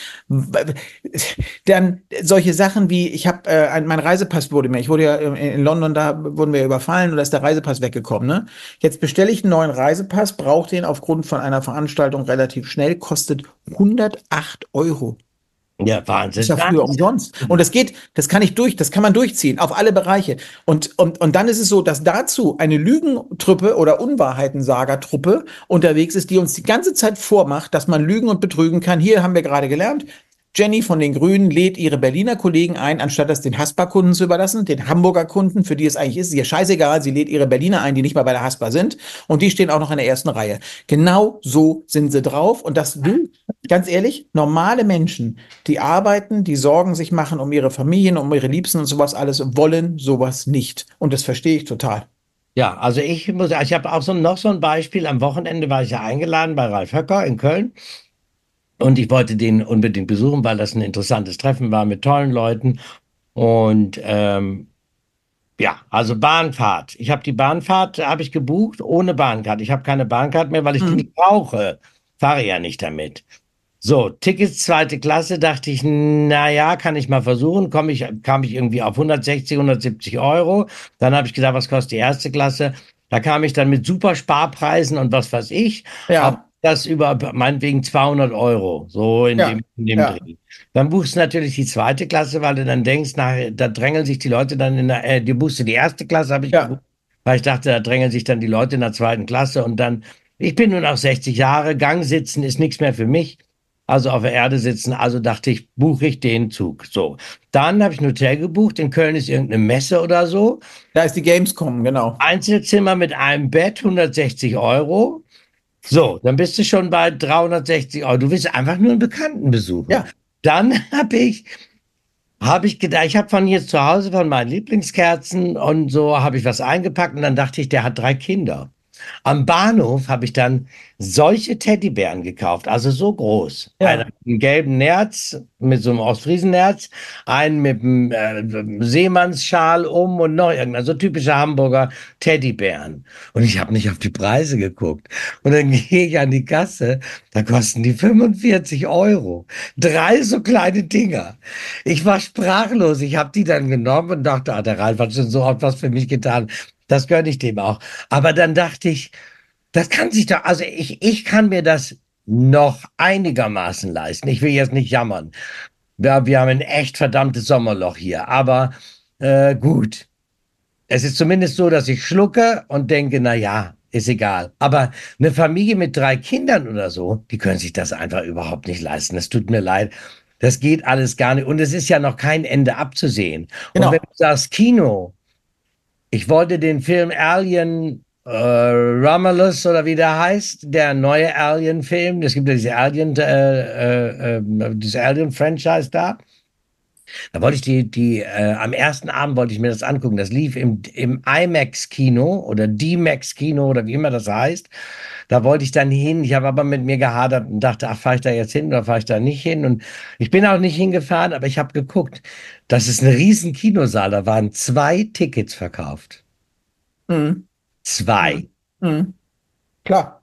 Dann solche Sachen wie, ich habe, äh, ein- mein Reisepass wurde mir, ich wurde ja in, in London, da wurden wir überfallen und da ist der Reisepass weggekommen. Ne? Jetzt bestelle ich einen neuen Reisepass, brauche den aufgrund von einer Veranstaltung relativ schnell, kostet hundertacht Euro. ja, Ist Wahnsinn, ja früher Wahnsinn. umsonst. Und das geht, das kann ich durch, das kann man durchziehen auf alle Bereiche. Und, und, und dann ist es so, dass dazu eine Lügentruppe oder Unwahrheitensagertruppe unterwegs ist, die uns die ganze Zeit vormacht, dass man lügen und betrügen kann. Hier haben wir gerade gelernt. Jenny von den Grünen lädt ihre Berliner Kollegen ein, anstatt das den Haspa-Kunden zu überlassen, den Hamburger Kunden, für die es eigentlich ist, ist ihr scheißegal. Sie lädt ihre Berliner ein, die nicht mal bei der Haspa sind. Und die stehen auch noch in der ersten Reihe. Genau so sind sie drauf. Und das will, ganz ehrlich, normale Menschen, die arbeiten, die Sorgen sich machen um ihre Familien, um ihre Liebsten und sowas alles, wollen sowas nicht. Und das verstehe ich total. Ja, also ich muss, ich habe auch so noch so ein Beispiel. Am Wochenende war ich ja eingeladen bei Ralf Höcker in Köln. Und ich wollte den unbedingt besuchen, weil das ein interessantes Treffen war mit tollen Leuten. Und ähm, ja, also Bahnfahrt. Ich habe die Bahnfahrt, habe ich gebucht, ohne Bahncard. Ich habe keine Bahncard mehr, weil ich die Mhm. nicht brauche. Fahre ja nicht damit. So, Tickets zweite Klasse, dachte ich, na ja, kann ich mal versuchen. Komm ich, kam ich irgendwie auf hundertsechzig, hundertsiebzig Euro. Dann habe ich gedacht, was kostet die erste Klasse? Da kam ich dann mit super Sparpreisen und was weiß ich, auf Ja, das über meinetwegen zweihundert Euro, so in ja, dem, in dem ja, Dreh. Dann buchst du natürlich die zweite Klasse, weil du dann denkst, nach, da drängeln sich die Leute dann in der, äh, die buchst du die erste Klasse, habe ich gebucht, ja, weil ich dachte, da drängeln sich dann die Leute in der zweiten Klasse und dann, ich bin nun auch sechzig Jahre, Gang sitzen ist nichts mehr für mich. Also auf der Erde sitzen, also dachte ich, buche ich den Zug. So. Dann habe ich ein Hotel gebucht. In Köln ist irgendeine Messe oder so. da ist die Gamescom, genau. Einzelzimmer mit einem Bett, hundertsechzig Euro. So, dann bist du schon bei dreihundertsechzig Euro. Du willst einfach nur einen Bekannten besuchen. Ja, Dann habe ich, habe ich gedacht, ich habe von hier zu Hause von meinen Lieblingskerzen und so habe ich was eingepackt und dann dachte ich, der hat drei Kinder. Am Bahnhof habe ich dann solche Teddybären gekauft, also so groß. Einer ja. mit einem gelben Nerz, mit so einem Ostfriesennerz, einen mit einem äh, Seemannsschal um und noch irgendein, so typische Hamburger Teddybären. Und ich habe nicht auf die Preise geguckt. Und dann gehe ich an die Kasse, da kosten die fünfundvierzig Euro. Drei so kleine Dinger. Ich war sprachlos. Ich habe die dann genommen und dachte, ah, der Ralf hat schon so oft was für mich getan. Das gönne ich dem auch. Aber dann dachte ich, das kann sich doch, also ich, ich kann mir das noch einigermaßen leisten. Ich will jetzt nicht jammern. Ja, wir haben ein echt verdammtes Sommerloch hier. Aber äh, gut, es ist zumindest so, dass ich schlucke und denke, na ja, ist egal. Aber eine Familie mit drei Kindern oder so, die können sich das einfach überhaupt nicht leisten. Es tut mir leid. Das geht alles gar nicht. Und es ist ja noch kein Ende abzusehen. Und wenn du Genau. sagst Kino, ich wollte den Film Alien äh, Romulus oder wie der heißt, der neue Alien-Film. Es gibt ja diese Alien, äh, äh, äh, diese Alien-Franchise da. Da wollte ich die, die, äh, am ersten Abend wollte ich mir das angucken. Das lief im, im IMAX-Kino oder D-Max-Kino oder wie immer das heißt. Da wollte ich dann hin. Ich habe aber mit mir gehadert und dachte, ach, fahre ich da jetzt hin oder fahre ich da nicht hin? Und ich bin auch nicht hingefahren, aber ich habe geguckt. Das ist ein riesen Kinosaal. Da waren zwei Tickets verkauft. Mhm. Zwei. Mhm. Mhm. Klar.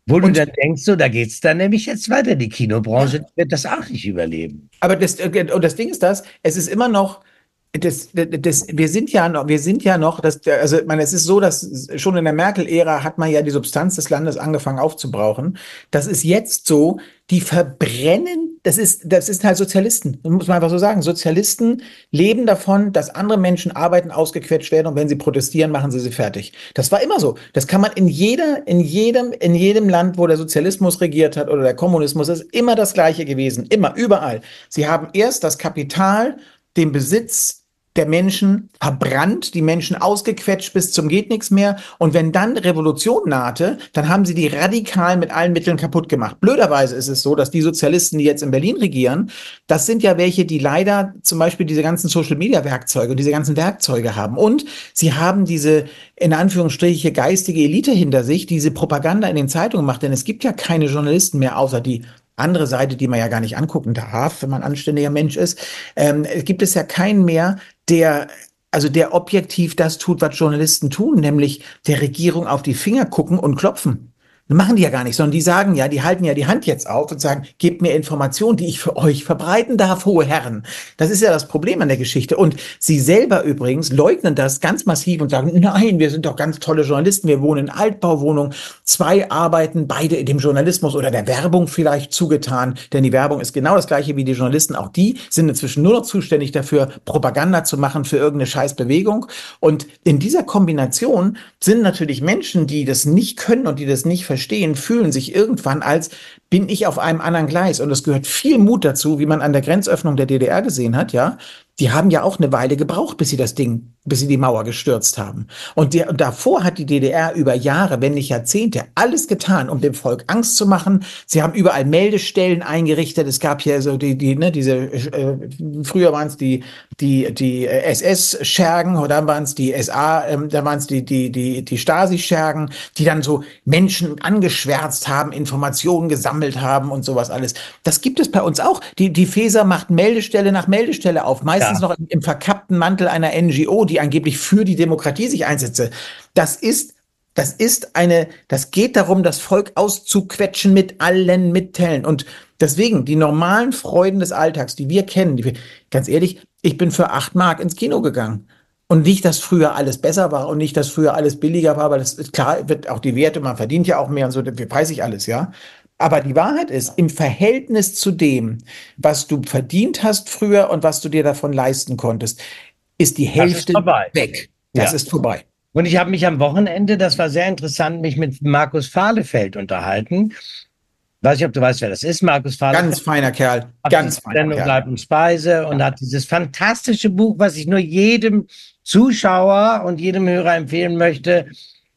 Wo du Und dann denkst, so, da geht's dann nämlich jetzt weiter. Die Kinobranche ja, wird das auch nicht überleben. aber das, äh, und das Ding ist das, es ist immer noch, das, das, wir sind ja noch, wir sind ja noch, das, also, ich meine, es ist so, dass schon in der Merkel-Ära hat man ja die Substanz des Landes angefangen aufzubrauchen. Das ist jetzt so, die verbrennen, das ist, das ist halt Sozialisten, das muss man einfach so sagen. Sozialisten leben davon, dass andere Menschen arbeiten, ausgequetscht werden und wenn sie protestieren, machen sie sie fertig. Das war immer so. Das kann man in jeder, in jedem, in jedem Land, wo der Sozialismus regiert hat oder der Kommunismus, ist immer das Gleiche gewesen. Immer, überall. Sie haben erst das Kapital, den Besitz der Menschen verbrannt, die Menschen ausgequetscht bis zum geht nichts mehr. Und wenn dann Revolution nahte, dann haben sie die radikal mit allen Mitteln kaputt gemacht. Blöderweise ist es so, dass die Sozialisten, die jetzt in Berlin regieren, das sind ja welche, die leider zum Beispiel diese ganzen Social-Media-Werkzeuge und diese ganzen Werkzeuge haben. Und sie haben diese, in Anführungsstriche, geistige Elite hinter sich, die diese Propaganda in den Zeitungen macht. Denn es gibt ja keine Journalisten mehr, außer die andere Seite, die man ja gar nicht angucken darf, wenn man ein anständiger Mensch ist, ähm, gibt es ja keinen mehr, der, also der objektiv das tut, was Journalisten tun, nämlich der Regierung auf die Finger gucken und klopfen. Das machen die ja gar nicht, sondern die sagen ja, die halten ja die Hand jetzt auf und sagen, gebt mir Informationen, die ich für euch verbreiten darf, hohe Herren. Das ist ja das Problem an der Geschichte. Und sie selber übrigens leugnen das ganz massiv und sagen, nein, wir sind doch ganz tolle Journalisten, wir wohnen in Altbauwohnungen, zwei arbeiten beide dem Journalismus oder der Werbung vielleicht zugetan, denn die Werbung ist genau das gleiche wie die Journalisten. Auch die sind inzwischen nur noch zuständig dafür, Propaganda zu machen für irgendeine Scheißbewegung. Und in dieser Kombination sind natürlich Menschen, die das nicht können und die das nicht verstehen, fühlen sich irgendwann als, bin ich auf einem anderen Gleis. Und es gehört viel Mut dazu, wie man an der Grenzöffnung der D D R gesehen hat, ja. Die haben ja auch eine Weile gebraucht, bis sie das Ding, bis sie die Mauer gestürzt haben. Und, die, und davor hat die D D R über Jahre, wenn nicht Jahrzehnte, alles getan, um dem Volk Angst zu machen. Sie haben überall Meldestellen eingerichtet. Es gab hier so die, die, ne, diese, äh, früher waren es die, die, die äh, S S-Schergen, oder dann waren es die S A, ähm, dann waren es die, die, die, die Stasi-Schergen, die dann so Menschen angeschwärzt haben, Informationen gesammelt haben und sowas alles. Das gibt es bei uns auch. Die, die Feser macht Meldestelle nach Meldestelle auf, meistens Ja. noch im, im verkappten Mantel einer N G O, die angeblich für die Demokratie sich einsetze. Das ist, das ist eine, das geht darum, das Volk auszuquetschen mit allen Mitteln. Und deswegen, die normalen Freuden des Alltags, die wir kennen, die wir, ganz ehrlich, ich bin für acht Mark ins Kino gegangen. Und nicht, dass früher alles besser war und nicht, dass früher alles billiger war, weil das ist klar, wird auch die Werte, man verdient ja auch mehr und so, das weiß ich alles, ja. Aber die Wahrheit ist, im Verhältnis zu dem, was du verdient hast früher und was du dir davon leisten konntest, ist die Das ist Hälfte vorbei. weg. Das Ja. ist vorbei. Und ich habe mich am Wochenende, das war sehr interessant, mich mit Markus Fahlefeld unterhalten. Weiß nicht, ob du weißt, wer das ist. Markus Ganz Fahlefeld feiner Kerl, hat die ganz feiner Sendung Kerl. Leib und Speise und Ja. hat dieses fantastische Buch, was ich nur jedem Zuschauer und jedem Hörer empfehlen möchte.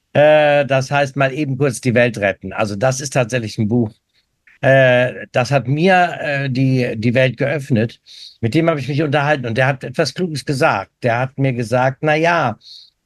Äh, das heißt mal eben kurz die Welt retten. Also das ist tatsächlich ein Buch. Äh, das hat mir äh, die, die Welt geöffnet. Mit dem habe ich mich unterhalten und der hat etwas Kluges gesagt. Der hat mir gesagt, na ja,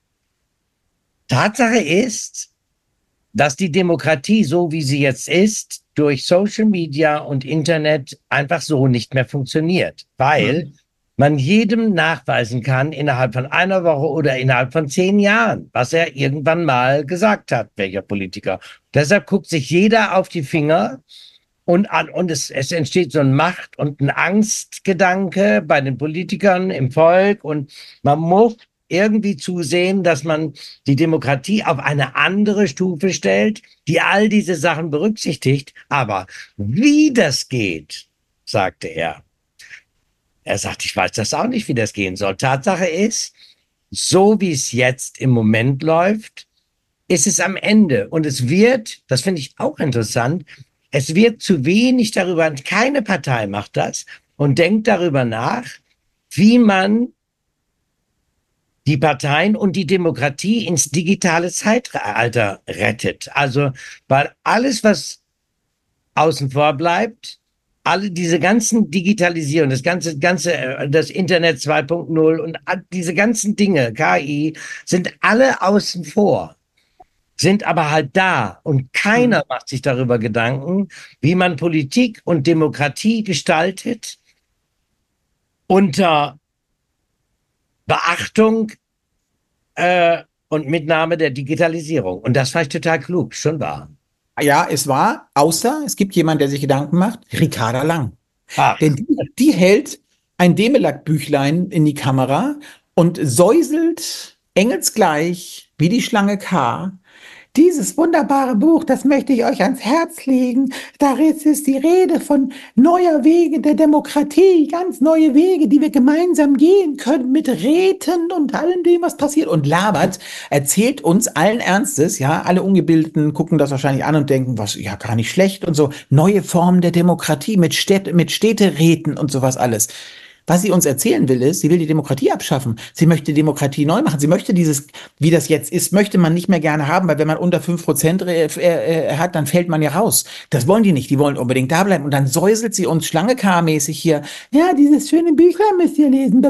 Tatsache ist, dass die Demokratie, so wie sie jetzt ist, durch Social Media und Internet einfach so nicht mehr funktioniert, weil Hm. man jedem nachweisen kann, innerhalb von einer Woche oder innerhalb von zehn Jahren, was er irgendwann mal gesagt hat, welcher Politiker. Deshalb guckt sich jeder auf die Finger und, an, und es, es entsteht so ein Macht- und ein Angstgedanke bei den Politikern, im Volk und man muss irgendwie zusehen, dass man die Demokratie auf eine andere Stufe stellt, die all diese Sachen berücksichtigt. Aber wie das geht, sagte er. Er sagt, ich weiß das auch nicht, wie das gehen soll. Tatsache ist, so wie es jetzt im Moment läuft, ist es am Ende. Und es wird, das finde ich auch interessant, es wird zu wenig darüber, keine Partei macht das und denkt darüber nach, wie man die Parteien und die Demokratie ins digitale Zeitalter rettet. Also, weil alles, was außen vor bleibt, alle diese ganzen Digitalisierung, das ganze, ganze, äh, das Internet zwei Punkt null und diese ganzen Dinge, K I, sind alle außen vor, sind aber halt da und keiner Hm. macht sich darüber Gedanken, wie man Politik und Demokratie gestaltet unter Beachtung äh, und Mitnahme der Digitalisierung. Und das fand ich total klug, schon wahr. Ja, es war, außer es gibt jemanden, der sich Gedanken macht, Ricarda Lang. Ach, Denn die, die hält ein Demelack-Büchlein in die Kamera und säuselt engelsgleich wie die Schlange K. Dieses wunderbare Buch, das möchte ich euch ans Herz legen. Darin ist die Rede von neuer Wege der Demokratie, ganz neue Wege, die wir gemeinsam gehen können mit Räten und allem dem, was passiert. Und labert, erzählt uns allen Ernstes, ja, alle Ungebildeten gucken das wahrscheinlich an und denken, was, ja, gar nicht schlecht und so. Neue Formen der Demokratie mit Städte, mit Städteräten und sowas alles. Was sie uns erzählen will, ist, sie will die Demokratie abschaffen. Sie möchte Demokratie neu machen. Sie möchte dieses, wie das jetzt ist, möchte man nicht mehr gerne haben, weil wenn man unter fünf Prozent äh, äh, hat, dann fällt man ja raus. Das wollen die nicht. Die wollen unbedingt da bleiben. Und dann säuselt sie uns Schlange K-mäßig hier. Ja, dieses schöne Büchlein müsst ihr lesen.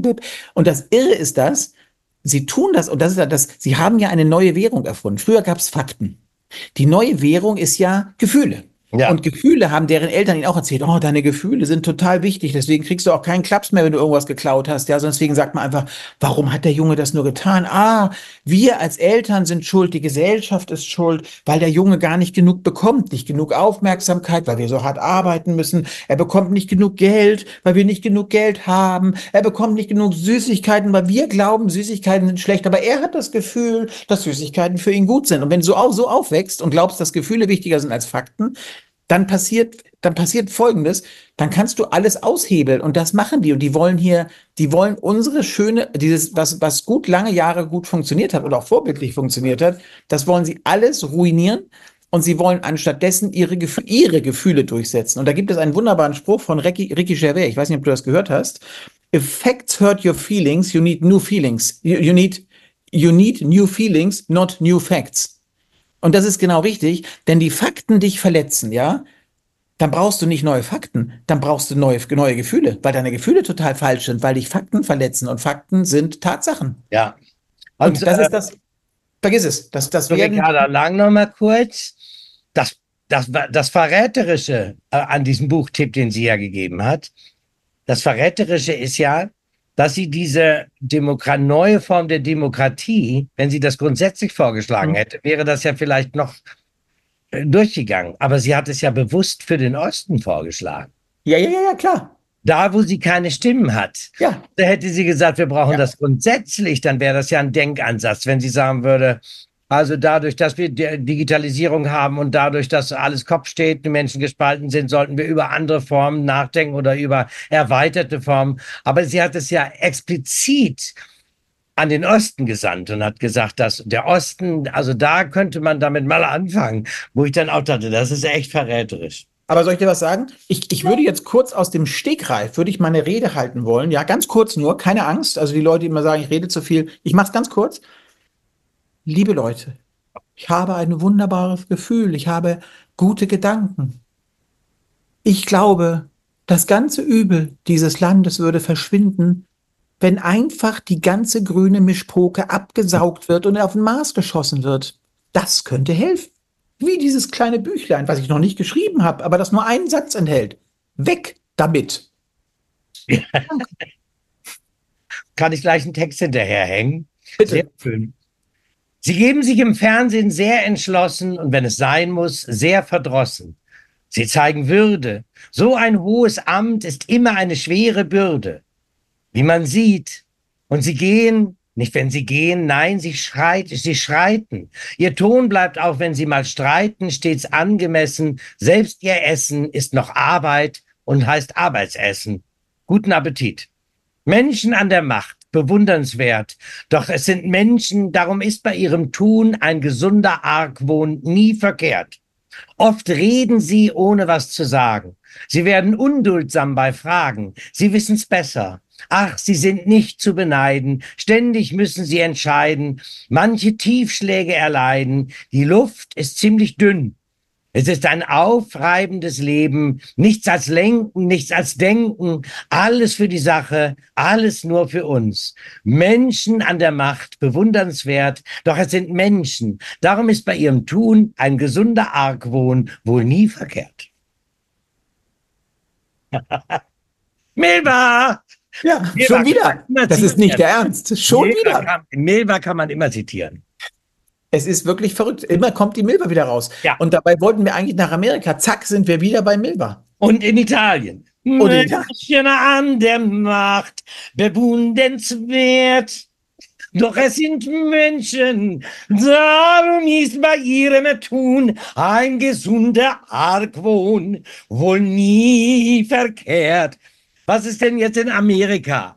Und das Irre ist das, sie tun das, und das ist ja das, sie haben ja eine neue Währung erfunden. Früher gab es Fakten. Die neue Währung ist ja Gefühle. ja. Und Gefühle haben deren Eltern ihnen auch erzählt, oh, deine Gefühle sind total wichtig, deswegen kriegst du auch keinen Klaps mehr, wenn du irgendwas geklaut hast, ja, sondern deswegen sagt man einfach, warum hat der Junge das nur getan? Ah, wir als Eltern sind schuld, die Gesellschaft ist schuld, weil der Junge gar nicht genug bekommt, nicht genug Aufmerksamkeit, weil wir so hart arbeiten müssen, er bekommt nicht genug Geld, weil wir nicht genug Geld haben, er bekommt nicht genug Süßigkeiten, weil wir glauben, Süßigkeiten sind schlecht, aber er hat das Gefühl, dass Süßigkeiten für ihn gut sind. Und wenn du so, auch so aufwächst und glaubst, dass Gefühle wichtiger sind als Fakten, dann passiert, dann passiert Folgendes, dann kannst du alles aushebeln und das machen die und die wollen hier, die wollen unsere schöne, dieses, was, was gut lange Jahre gut funktioniert hat oder auch vorbildlich funktioniert hat, das wollen sie alles ruinieren und sie wollen anstattdessen ihre, Gef ihre Gefühle durchsetzen. Und da gibt es einen wunderbaren Spruch von Ricky, Ricky Gervais, ich weiß nicht, ob du das gehört hast, if facts hurt your feelings, you need new feelings, you, you need, you need new feelings, not new facts. Und das ist genau richtig, denn die Fakten dich verletzen, ja, dann brauchst du nicht neue Fakten, dann brauchst du neue, neue Gefühle, weil deine Gefühle total falsch sind, weil dich Fakten verletzen und Fakten sind Tatsachen. Ja. Und, Und das äh, ist das, vergiss es, das, das zu werden, Ricarda Lang noch mal kurz. Das, das, das Verräterische äh, an diesem Buchtipp, den sie ja gegeben hat, das Verräterische ist ja, dass sie diese Demokra neue Form der Demokratie, wenn sie das grundsätzlich vorgeschlagen hätte, wäre das ja vielleicht noch äh, durchgegangen. Aber sie hat es ja bewusst für den Osten vorgeschlagen. ja, ja, ja, ja, klar, Da, wo sie keine Stimmen hat, ja, da hätte sie gesagt, wir brauchen ja. das grundsätzlich, dann wäre das ja ein Denkansatz, wenn sie sagen würde, also dadurch, dass wir Digitalisierung haben und dadurch, dass alles Kopf steht, die Menschen gespalten sind, sollten wir über andere Formen nachdenken oder über erweiterte Formen. Aber sie hat es ja explizit an den Osten gesandt und hat gesagt, dass der Osten, also da könnte man damit mal anfangen, wo ich dann auch dachte, das ist echt verräterisch. Aber soll ich dir was sagen? Ich, ich würde jetzt kurz aus dem Stegreif, würde ich meine Rede halten wollen, ja, ganz kurz nur, keine Angst, also die Leute, die immer sagen, ich rede zu viel, ich mache es ganz kurz. Liebe Leute, ich habe ein wunderbares Gefühl, ich habe gute Gedanken. Ich glaube, das ganze Übel dieses Landes würde verschwinden, wenn einfach die ganze grüne Mischpoke abgesaugt wird und auf den Mars geschossen wird. Das könnte helfen. Wie dieses kleine Büchlein, was ich noch nicht geschrieben habe, aber das nur einen Satz enthält. Weg damit. Kann ich gleich einen Text hinterherhängen? Bitte. Sehr schön. Sie geben sich im Fernsehen sehr entschlossen und wenn es sein muss, sehr verdrossen. Sie zeigen Würde. So ein hohes Amt ist immer eine schwere Bürde. Wie man sieht. Und sie gehen, nicht wenn sie gehen, nein, sie schreit, sie schreiten. Ihr Ton bleibt auch, wenn sie mal streiten, stets angemessen. Selbst ihr Essen ist noch Arbeit und heißt Arbeitsessen. Guten Appetit. Menschen an der Macht, bewundernswert. Doch es sind Menschen, darum ist bei ihrem Tun ein gesunder Argwohn nie verkehrt. Oft reden sie, ohne was zu sagen. Sie werden unduldsam bei Fragen. Sie wissen's besser. Ach, sie sind nicht zu beneiden. Ständig müssen sie entscheiden. Manche Tiefschläge erleiden. Die Luft ist ziemlich dünn. Es ist ein aufreibendes Leben, nichts als Lenken, nichts als Denken, alles für die Sache, alles nur für uns. Menschen an der Macht, bewundernswert, doch es sind Menschen. Darum ist bei ihrem Tun ein gesunder Argwohn wohl nie verkehrt. Milva! Ja, Milva schon wieder. Das ist nicht der Ernst. Schon Milva wieder. kann, Milva kann man immer zitieren. Es ist wirklich verrückt. Immer kommt die Milva wieder raus. Ja. Und dabei wollten wir eigentlich nach Amerika. Zack, sind wir wieder bei Milva. Und in Italien. Und in Italien. Menschen an der Macht, bewundernswert. Doch es sind Menschen, darum ist bei ihrem Tun ein gesunder Argwohn wohl nie verkehrt. Was ist denn jetzt in Amerika?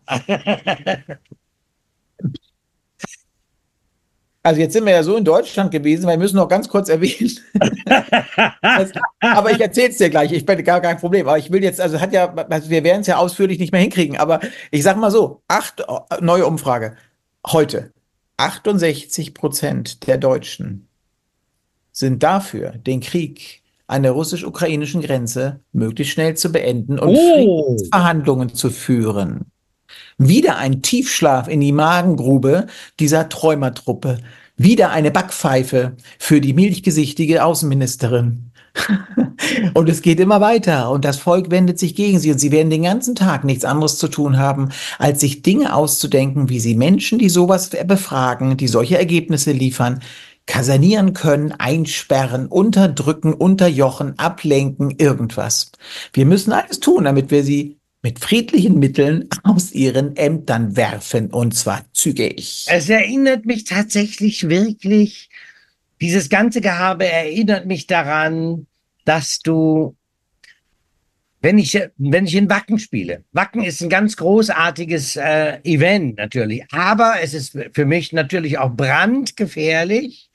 Also jetzt sind wir ja so in Deutschland gewesen, weil wir müssen noch ganz kurz erwähnen. Das, aber ich erzähle es dir gleich, ich bin gar kein Problem. Aber ich will jetzt, also hat ja, also wir werden es ja ausführlich nicht mehr hinkriegen, aber ich sag mal so, acht, neue Umfrage. Heute, achtundsechzig Prozent der Deutschen sind dafür, den Krieg an der russisch-ukrainischen Grenze möglichst schnell zu beenden und Oh. Friedensverhandlungen zu führen. Wieder ein Tiefschlaf in die Magengrube dieser Träumertruppe. Wieder eine Backpfeife für die milchgesichtige Außenministerin. Und es geht immer weiter und das Volk wendet sich gegen sie und sie werden den ganzen Tag nichts anderes zu tun haben, als sich Dinge auszudenken, wie sie Menschen, die sowas befragen, die solche Ergebnisse liefern, kasernieren können, einsperren, unterdrücken, unterjochen, ablenken, irgendwas. Wir müssen alles tun, damit wir sie mit friedlichen Mitteln aus ihren Ämtern werfen, und zwar zügig. Es erinnert mich tatsächlich wirklich, dieses ganze Gehabe erinnert mich daran, dass du, wenn ich, wenn ich in Wacken spiele, Wacken ist ein ganz großartiges äh, Event natürlich, aber es ist für mich natürlich auch brandgefährlich,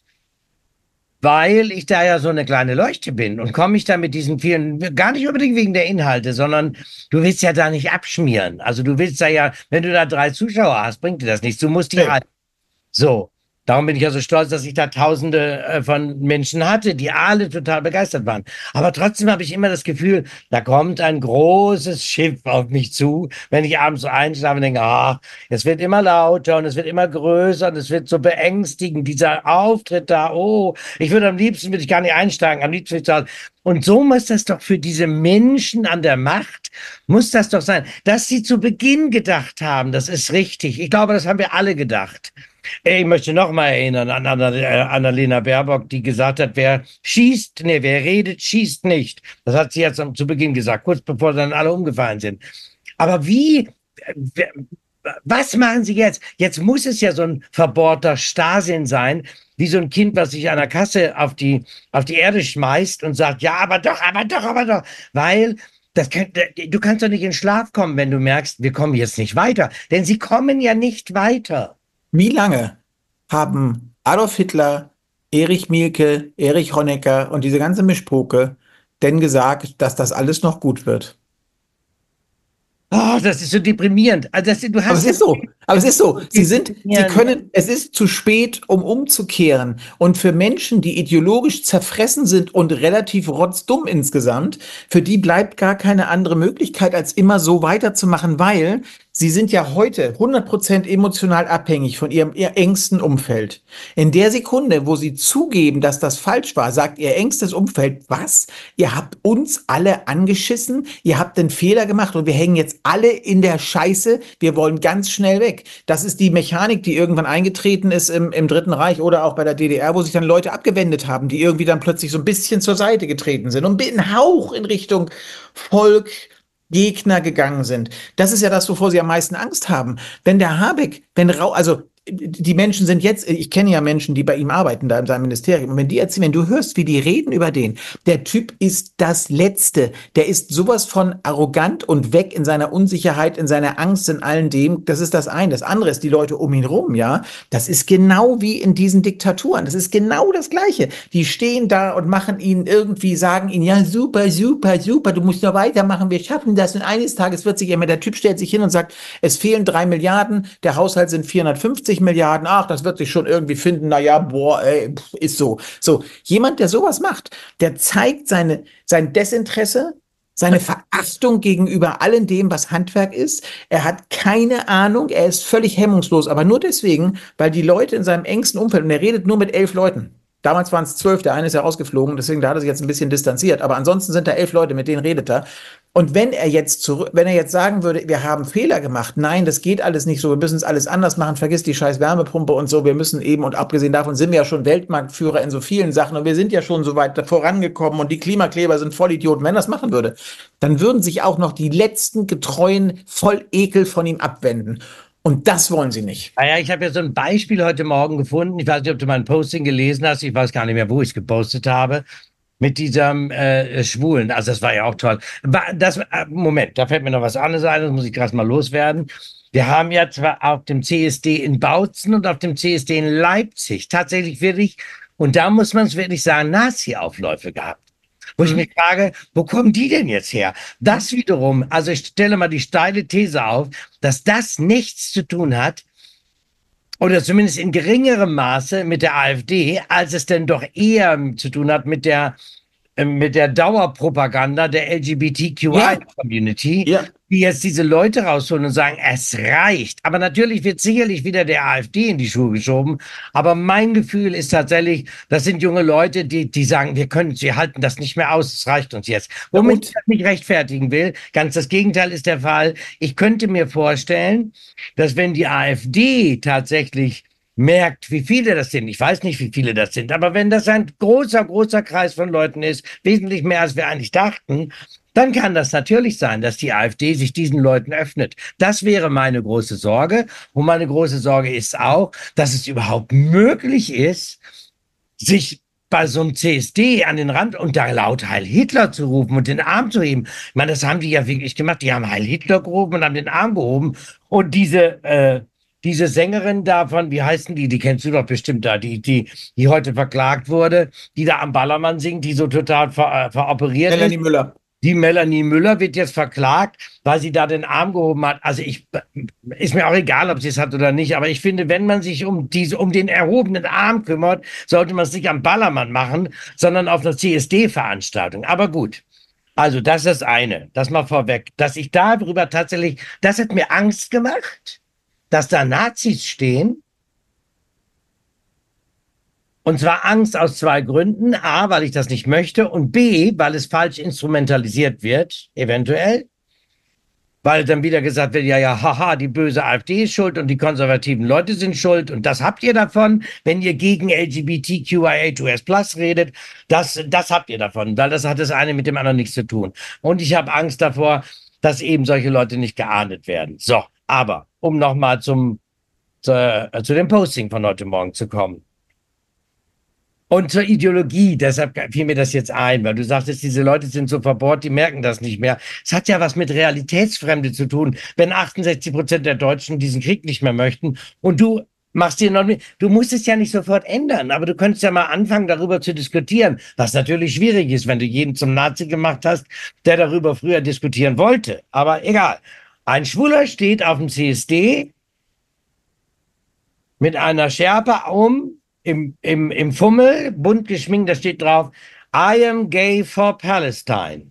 weil ich da ja so eine kleine Leuchte bin und komme ich da mit diesen vielen, gar nicht unbedingt wegen der Inhalte, sondern du willst ja da nicht abschmieren. Also du willst da ja, wenn du da drei Zuschauer hast, bringt dir das nichts. Du musst die Nee. halten. So. Darum bin ich ja so stolz, dass ich da Tausende äh, von Menschen hatte, die alle total begeistert waren. Aber trotzdem habe ich immer das Gefühl, da kommt ein großes Schiff auf mich zu, wenn ich abends so einschlafe und denke, ah, es wird immer lauter und es wird immer größer und es wird so beängstigend, dieser Auftritt da, oh, ich würde am liebsten, würde ich gar nicht einsteigen, am liebsten würde ich zu Hause. Und so muss das doch für diese Menschen an der Macht, muss das doch sein, dass sie zu Beginn gedacht haben, das ist richtig. Ich glaube, das haben wir alle gedacht. Ich möchte noch mal erinnern an Annalena Baerbock, die gesagt hat, wer schießt, nee, wer redet, schießt nicht. Das hat sie jetzt zu Beginn gesagt, kurz bevor dann alle umgefallen sind. Aber wie, was machen sie jetzt? Jetzt muss es ja so ein verbohrter Starrsinn sein, wie so ein Kind, was sich an der Kasse auf die, auf die Erde schmeißt und sagt, ja, aber doch, aber doch, aber doch, weil das kann, du kannst doch nicht in Schlaf kommen, wenn du merkst, wir kommen jetzt nicht weiter, denn sie kommen ja nicht weiter. Wie lange haben Adolf Hitler, Erich Mielke, Erich Honecker und diese ganze Mischpoke denn gesagt, dass das alles noch gut wird? Oh, das ist so deprimierend. Also das, du hast Aber es ist so. Aber es ist so. Sie sind, sie können, es ist zu spät, um umzukehren. Und für Menschen, die ideologisch zerfressen sind und relativ rotzdumm insgesamt, für die bleibt gar keine andere Möglichkeit, als immer so weiterzumachen, weil sie sind ja heute hundert Prozent emotional abhängig von ihrem ihr engsten Umfeld. In der Sekunde, wo sie zugeben, dass das falsch war, sagt ihr engstes Umfeld, was? Ihr habt uns alle angeschissen, ihr habt den Fehler gemacht und wir hängen jetzt alle in der Scheiße, wir wollen ganz schnell weg. Das ist die Mechanik, die irgendwann eingetreten ist im, im Dritten Reich oder auch bei der D D R, wo sich dann Leute abgewendet haben, die irgendwie dann plötzlich so ein bisschen zur Seite getreten sind und einen Hauch in Richtung Volk, Gegner gegangen sind. Das ist ja das, wovor sie am meisten Angst haben. Wenn der Habeck, wenn Rau, also die Menschen sind jetzt, ich kenne ja Menschen, die bei ihm arbeiten, da in seinem Ministerium, und wenn die erzählen, wenn du hörst, wie die reden über den, der Typ ist das Letzte, der ist sowas von arrogant und weg in seiner Unsicherheit, in seiner Angst, in allem dem, das ist das eine. Das andere ist die Leute um ihn rum, ja, das ist genau wie in diesen Diktaturen, das ist genau das Gleiche. Die stehen da und machen ihn irgendwie, sagen ihn, ja, super, super, super, du musst noch weitermachen, wir schaffen das, und eines Tages wird sich immer, der Typ stellt sich hin und sagt, es fehlen drei Milliarden, der Haushalt sind vierhundertfünfzig Milliarden, ach, das wird sich schon irgendwie finden, naja, boah, ey, ist so. So, jemand, der sowas macht, der zeigt seine, sein Desinteresse, seine Verachtung gegenüber allem dem, was Handwerk ist. Er hat keine Ahnung, er ist völlig hemmungslos, aber nur deswegen, weil die Leute in seinem engsten Umfeld, und er redet nur mit elf Leuten, Damals waren es zwölf, der eine ist ja rausgeflogen, deswegen da hat er sich jetzt ein bisschen distanziert. Aber ansonsten sind da elf Leute, mit denen redet er. Und wenn er jetzt zurück, wenn er jetzt sagen würde, wir haben Fehler gemacht, nein, das geht alles nicht so, wir müssen es alles anders machen, vergiss die scheiß Wärmepumpe und so, wir müssen eben, und abgesehen davon sind wir ja schon Weltmarktführer in so vielen Sachen und wir sind ja schon so weit vorangekommen und die Klimakleber sind Vollidioten. Wenn er das machen würde, dann würden sich auch noch die letzten Getreuen voll Ekel von ihm abwenden. Und das wollen sie nicht. Naja, ich habe ja so ein Beispiel heute Morgen gefunden. Ich weiß nicht, ob du mein Posting gelesen hast. Ich weiß gar nicht mehr, wo ich es gepostet habe. Mit diesem äh, Schwulen. Also das war ja auch toll. Das, Moment, da fällt mir noch was anderes ein. Das muss ich gerade mal loswerden. Wir haben ja zwar auf dem C S D in Bautzen und auf dem C S D in Leipzig tatsächlich wirklich, und da muss man es wirklich sagen, Nazi-Aufläufe gehabt. Wo ich mich frage, wo kommen die denn jetzt her? Das wiederum, also ich stelle mal die steile These auf, dass das nichts zu tun hat, oder zumindest in geringerem Maße mit der AfD, als es denn doch eher zu tun hat mit der, äh, mit der Dauerpropaganda der L G B T Q I-Community, Ja. die jetzt diese Leute rausholen und sagen, es reicht. Aber natürlich wird sicherlich wieder der AfD in die Schuhe geschoben. Aber mein Gefühl ist tatsächlich, das sind junge Leute, die, die sagen, wir können, wir halten das nicht mehr aus, es reicht uns jetzt. Womit Und- ich das nicht rechtfertigen will, ganz das Gegenteil ist der Fall. Ich könnte mir vorstellen, dass wenn die AfD tatsächlich merkt, wie viele das sind, ich weiß nicht, wie viele das sind, aber wenn das ein großer, großer Kreis von Leuten ist, wesentlich mehr, als wir eigentlich dachten, dann kann das natürlich sein, dass die AfD sich diesen Leuten öffnet. Das wäre meine große Sorge. Und meine große Sorge ist auch, dass es überhaupt möglich ist, sich bei so einem C S D an den Rand und da laut Heil Hitler zu rufen und den Arm zu heben. Ich meine, das haben die ja wirklich gemacht. Die haben Heil Hitler gerufen und haben den Arm gehoben. Und diese, äh, diese Sängerin davon, wie heißen die? Die kennst du doch bestimmt da, die, die, die heute verklagt wurde, die da am Ballermann singt, die so total ver, äh, veroperiert Melanie ist. Müller. Die Melanie Müller wird jetzt verklagt, weil sie da den Arm gehoben hat. Also ich, ist mir auch egal, ob sie es hat oder nicht. Aber ich finde, wenn man sich um diese, um den erhobenen Arm kümmert, sollte man es nicht am Ballermann machen, sondern auf einer C S D-Veranstaltung. Aber gut. Also das ist das eine. Das mal vorweg. Dass ich darüber tatsächlich, das hat mir Angst gemacht, dass da Nazis stehen. Und zwar Angst aus zwei Gründen. A, weil ich das nicht möchte. Und B, weil es falsch instrumentalisiert wird, eventuell. Weil dann wieder gesagt wird, ja, ja, haha, die böse AfD ist schuld und die konservativen Leute sind schuld. Und das habt ihr davon, wenn ihr gegen L G B T Q I A zwei S plus redet. Das, das habt ihr davon, weil das hat das eine mit dem anderen nichts zu tun. Und ich habe Angst davor, dass eben solche Leute nicht geahndet werden. So, aber um nochmal zum, zu, äh, zu dem Posting von heute Morgen zu kommen. Und zur Ideologie, deshalb fiel mir das jetzt ein, weil du sagtest, diese Leute sind so verbohrt, die merken das nicht mehr. Es hat ja was mit Realitätsfremde zu tun, wenn achtundsechzig Prozent der Deutschen diesen Krieg nicht mehr möchten und du machst dir noch nicht, du musst es ja nicht sofort ändern, aber du könntest ja mal anfangen, darüber zu diskutieren, was natürlich schwierig ist, wenn du jeden zum Nazi gemacht hast, der darüber früher diskutieren wollte. Aber egal. Ein Schwuler steht auf dem C S D mit einer Schärpe um, Im, im, im Fummel, bunt geschminkt, da steht drauf, I am gay for Palestine.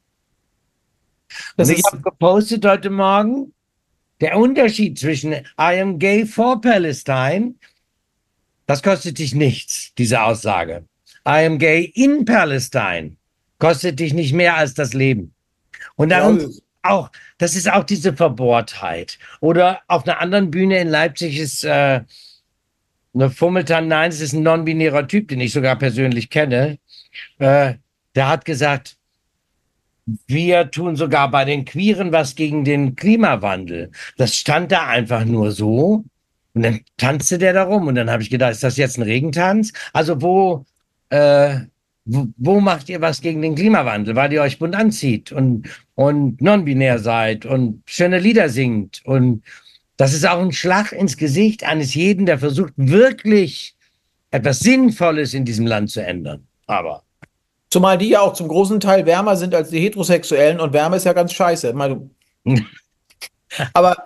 Das Und ich ist, habe gepostet heute Morgen, der Unterschied zwischen I am gay for Palestine, das kostet dich nichts, diese Aussage. I am gay in Palestine kostet dich nicht mehr als das Leben. Und darum Ja. auch, das ist auch diese Verbohrtheit. Oder auf einer anderen Bühne in Leipzig ist äh, eine Fummeltan, nein, es ist ein non-binärer Typ, den ich sogar persönlich kenne. Äh, der hat gesagt, wir tun sogar bei den Queeren was gegen den Klimawandel. Das stand da einfach nur so. Und dann tanzte der da rum. Und dann habe ich gedacht, ist das jetzt ein Regentanz? Also wo, äh, wo, wo macht ihr was gegen den Klimawandel? Weil ihr euch bunt anzieht und, und non-binär seid und schöne Lieder singt. Und das ist auch ein Schlag ins Gesicht eines jeden, der versucht, wirklich etwas Sinnvolles in diesem Land zu ändern. Aber zumal die ja auch zum großen Teil wärmer sind als die Heterosexuellen und Wärme ist ja ganz scheiße. Ich meine, aber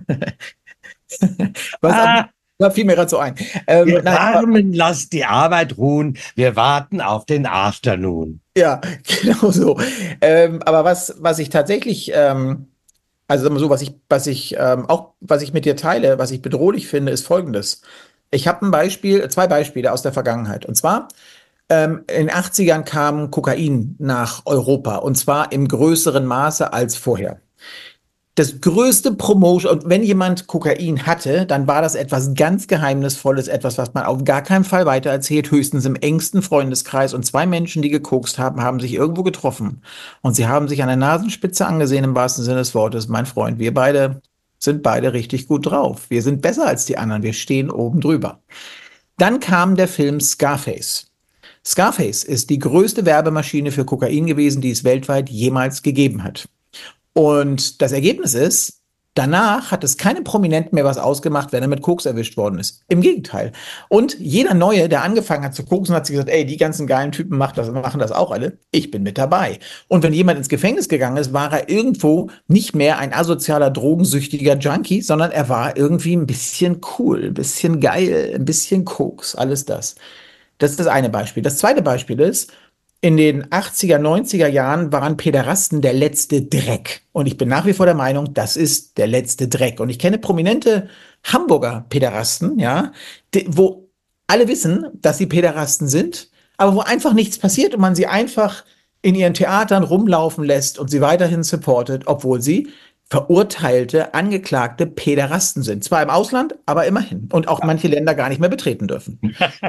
was ah, da fiel mir gerade so ein. Ähm, wir nein, aber, warmen, lasst die Arbeit ruhen. Wir warten auf den Afternoon. ja, genau so. Ähm, aber was, was ich tatsächlich, ähm, also sagen wir so, was ich, was ich ähm, auch, was ich mit dir teile, was ich bedrohlich finde, ist Folgendes. Ich habe ein Beispiel, zwei Beispiele aus der Vergangenheit. Und zwar, ähm, in den achtzigern kam Kokain nach Europa und zwar im größeren Maße als vorher. Das größte Promotion, und wenn jemand Kokain hatte, dann war das etwas ganz Geheimnisvolles, etwas, was man auf gar keinen Fall weitererzählt, höchstens im engsten Freundeskreis. Und zwei Menschen, die gekokst haben, haben sich irgendwo getroffen. Und sie haben sich an der Nasenspitze angesehen, im wahrsten Sinne des Wortes. Mein Freund, wir beide sind beide richtig gut drauf. Wir sind besser als die anderen. Wir stehen oben drüber. Dann kam der Film Scarface. Scarface ist die größte Werbemaschine für Kokain gewesen, die es weltweit jemals gegeben hat. Und das Ergebnis ist, danach hat es keinem Prominenten mehr was ausgemacht, wenn er mit Koks erwischt worden ist. Im Gegenteil. Und jeder Neue, der angefangen hat zu koksen, hat sich gesagt, ey, die ganzen geilen Typen machen das, machen das auch alle. Ich bin mit dabei. Und wenn jemand ins Gefängnis gegangen ist, war er irgendwo nicht mehr ein asozialer, drogensüchtiger Junkie, sondern er war irgendwie ein bisschen cool, ein bisschen geil, ein bisschen Koks, alles das. Das ist das eine Beispiel. Das zweite Beispiel ist, in den achtziger, neunziger Jahren waren Päderasten der letzte Dreck. Und ich bin nach wie vor der Meinung, das ist der letzte Dreck. Und ich kenne prominente Hamburger Päderasten, ja, die, wo alle wissen, dass sie Päderasten sind, aber wo einfach nichts passiert und man sie einfach in ihren Theatern rumlaufen lässt und sie weiterhin supportet, obwohl sie verurteilte, angeklagte Päderasten sind. Zwar im Ausland, aber immerhin. Und auch manche Länder gar nicht mehr betreten dürfen.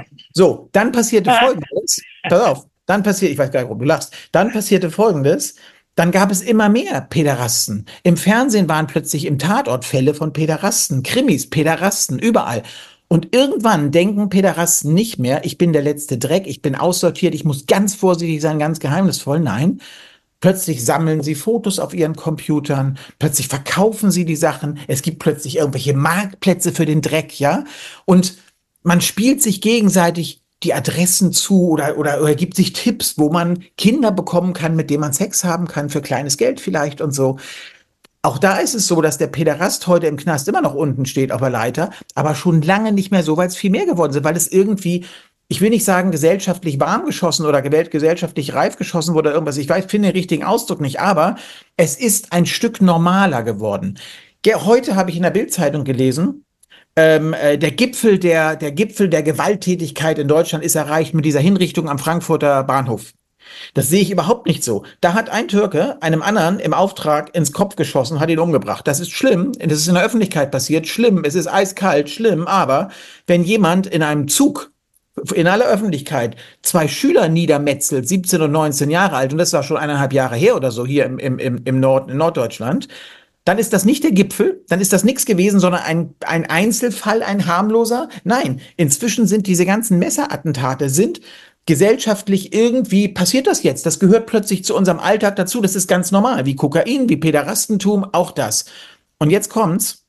So, dann passierte Folgendes. Pass auf. Dann passiert, ich weiß gar nicht, warum du lachst, dann passierte Folgendes, dann gab es immer mehr Päderasten. Im Fernsehen waren plötzlich im Tatort Fälle von Päderasten, Krimis, Päderasten, überall. Und irgendwann denken Päderasten nicht mehr, ich bin der letzte Dreck, ich bin aussortiert, ich muss ganz vorsichtig sein, ganz geheimnisvoll. Nein, plötzlich sammeln sie Fotos auf ihren Computern, plötzlich verkaufen sie die Sachen, es gibt plötzlich irgendwelche Marktplätze für den Dreck, ja. Und man spielt sich gegenseitig die Adressen zu oder, oder, oder gibt sich Tipps, wo man Kinder bekommen kann, mit denen man Sex haben kann, für kleines Geld vielleicht und so. Auch da ist es so, dass der Päderast heute im Knast immer noch unten steht auf der Leiter, aber schon lange nicht mehr so, weil es viel mehr geworden sind, weil es irgendwie, ich will nicht sagen gesellschaftlich warm geschossen oder gesellschaftlich reif geschossen wurde oder irgendwas, ich weiß, finde den richtigen Ausdruck nicht, aber es ist ein Stück normaler geworden. Heute habe ich in der Bild-Zeitung gelesen, Ähm, äh, der Gipfel der, der Gipfel der Gewalttätigkeit in Deutschland ist erreicht mit dieser Hinrichtung am Frankfurter Bahnhof. Das sehe ich überhaupt nicht so. Da hat ein Türke einem anderen im Auftrag ins Kopf geschossen, hat ihn umgebracht. Das ist schlimm. Das ist in der Öffentlichkeit passiert. Schlimm. Es ist eiskalt. Schlimm. Aber wenn jemand in einem Zug in aller Öffentlichkeit zwei Schüler niedermetzelt, siebzehn und neunzehn Jahre alt, und das war schon eineinhalb Jahre her oder so hier im, im, im Nord, in Norddeutschland, dann ist das nicht der Gipfel, dann ist das nichts gewesen, sondern ein, ein Einzelfall, ein harmloser. Nein, inzwischen sind diese ganzen Messerattentate, sind gesellschaftlich irgendwie, passiert das jetzt, das gehört plötzlich zu unserem Alltag dazu, das ist ganz normal, wie Kokain, wie Päderastentum, auch das. Und jetzt kommt's,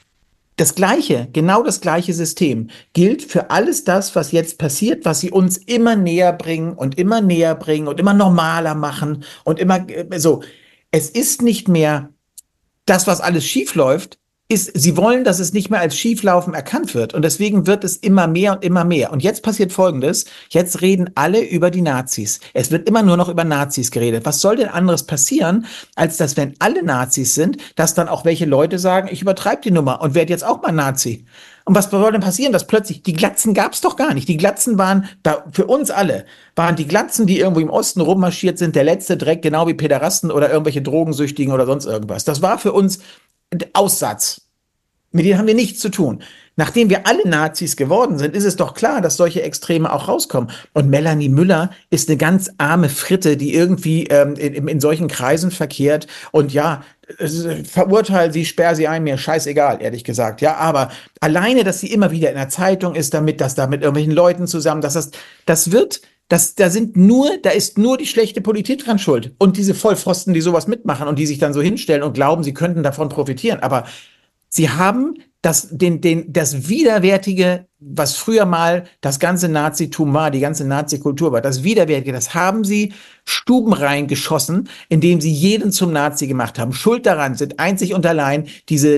das gleiche, genau das gleiche System gilt für alles das, was jetzt passiert, was sie uns immer näher bringen und immer näher bringen und immer normaler machen und immer so. Es ist nicht mehr das, was alles schief läuft, ist, sie wollen, dass es nicht mehr als Schieflaufen erkannt wird. Und deswegen wird es immer mehr und immer mehr. Und jetzt passiert Folgendes. Jetzt reden alle über die Nazis. Es wird immer nur noch über Nazis geredet. Was soll denn anderes passieren, als dass, wenn alle Nazis sind, dass dann auch welche Leute sagen, ich übertreibe die Nummer und werde jetzt auch mal Nazi. Und was soll denn passieren, dass plötzlich, die Glatzen gab es doch gar nicht. Die Glatzen waren, da, für uns alle, waren die Glatzen, die irgendwo im Osten rummarschiert sind, der letzte Dreck, genau wie Päderasten oder irgendwelche Drogensüchtigen oder sonst irgendwas. Das war für uns Aussatz. Mit denen haben wir nichts zu tun. Nachdem wir alle Nazis geworden sind, ist es doch klar, dass solche Extreme auch rauskommen. Und Melanie Müller ist eine ganz arme Fritte, die irgendwie ähm, in, in solchen Kreisen verkehrt. Und ja, verurteile sie, sperr sie ein, mir scheißegal, ehrlich gesagt. Ja, aber alleine, dass sie immer wieder in der Zeitung ist, damit, dass da mit irgendwelchen Leuten zusammen, dass das, das wird, das, da sind nur, da ist nur die schlechte Politik dran schuld. Und diese Vollpfosten, die sowas mitmachen und die sich dann so hinstellen und glauben, sie könnten davon profitieren. Aber sie haben das, den, den, das Widerwärtige, was früher mal das ganze Nazitum war, die ganze Nazi-Kultur war, das Widerwärtige, das haben sie stubenrein geschossen, indem sie jeden zum Nazi gemacht haben. Schuld daran sind einzig und allein diese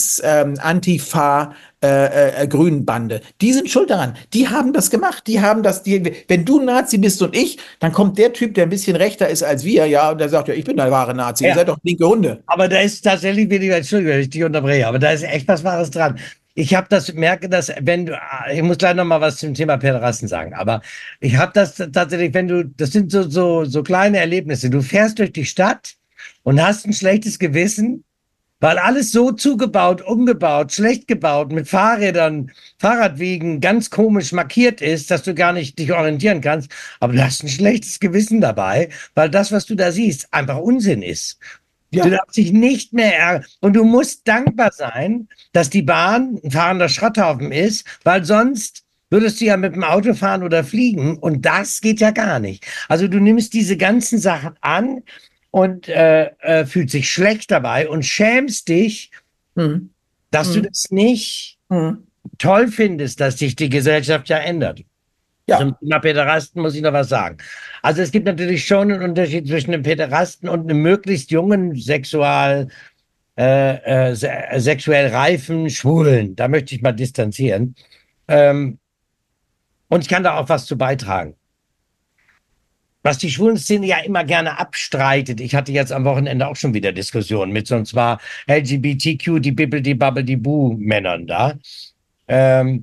links-Antifa äh, äh, Grünen Bande. Die sind schuld daran. Die haben das gemacht. Die haben das, die, wenn du Nazi bist und ich, dann kommt der Typ, der ein bisschen rechter ist als wir, ja, und der sagt, ja, ich bin der wahre Nazi, ja. Ihr seid doch linke Hunde. Aber da ist tatsächlich weniger, Entschuldigung, wenn ich dich unterbreche, aber da ist echt was Wahres dran. ich habe das, merke das, wenn du, ich muss gleich noch mal was zum Thema Pederasten sagen, aber ich habe das tatsächlich, wenn du, das sind so, so, so kleine Erlebnisse. Du fährst durch die Stadt und hast ein schlechtes Gewissen, weil alles so zugebaut, umgebaut, schlecht gebaut, mit Fahrrädern, Fahrradwegen ganz komisch markiert ist, dass du gar nicht dich orientieren kannst. Aber du hast ein schlechtes Gewissen dabei, weil das, was du da siehst, einfach Unsinn ist. Du Ja. darfst dich nicht mehr ärgern. Und du musst dankbar sein, dass die Bahn ein fahrender Schrotthaufen ist, weil sonst würdest du ja mit dem Auto fahren oder fliegen. Und das geht ja gar nicht. Also du nimmst diese ganzen Sachen an und äh, äh, fühlst dich schlecht dabei und schämst dich, Mhm. dass du Mhm. das nicht Mhm. toll findest, dass sich die Gesellschaft ja ändert. Zum Ja. Thema Päderasten muss ich noch was sagen. Also es gibt natürlich schon einen Unterschied zwischen einem Päderasten und einem möglichst jungen Sexual, äh, äh, se sexuell reifen Schwulen. Da möchte ich mal distanzieren. Ähm, und ich kann da auch was zu beitragen. Was die Schwulenszene ja immer gerne abstreitet. Ich hatte jetzt am Wochenende auch schon wieder Diskussionen mit, so und zwar L G B T Q, die Bibbel, die Babbel, die Bu-Männern da. Ähm,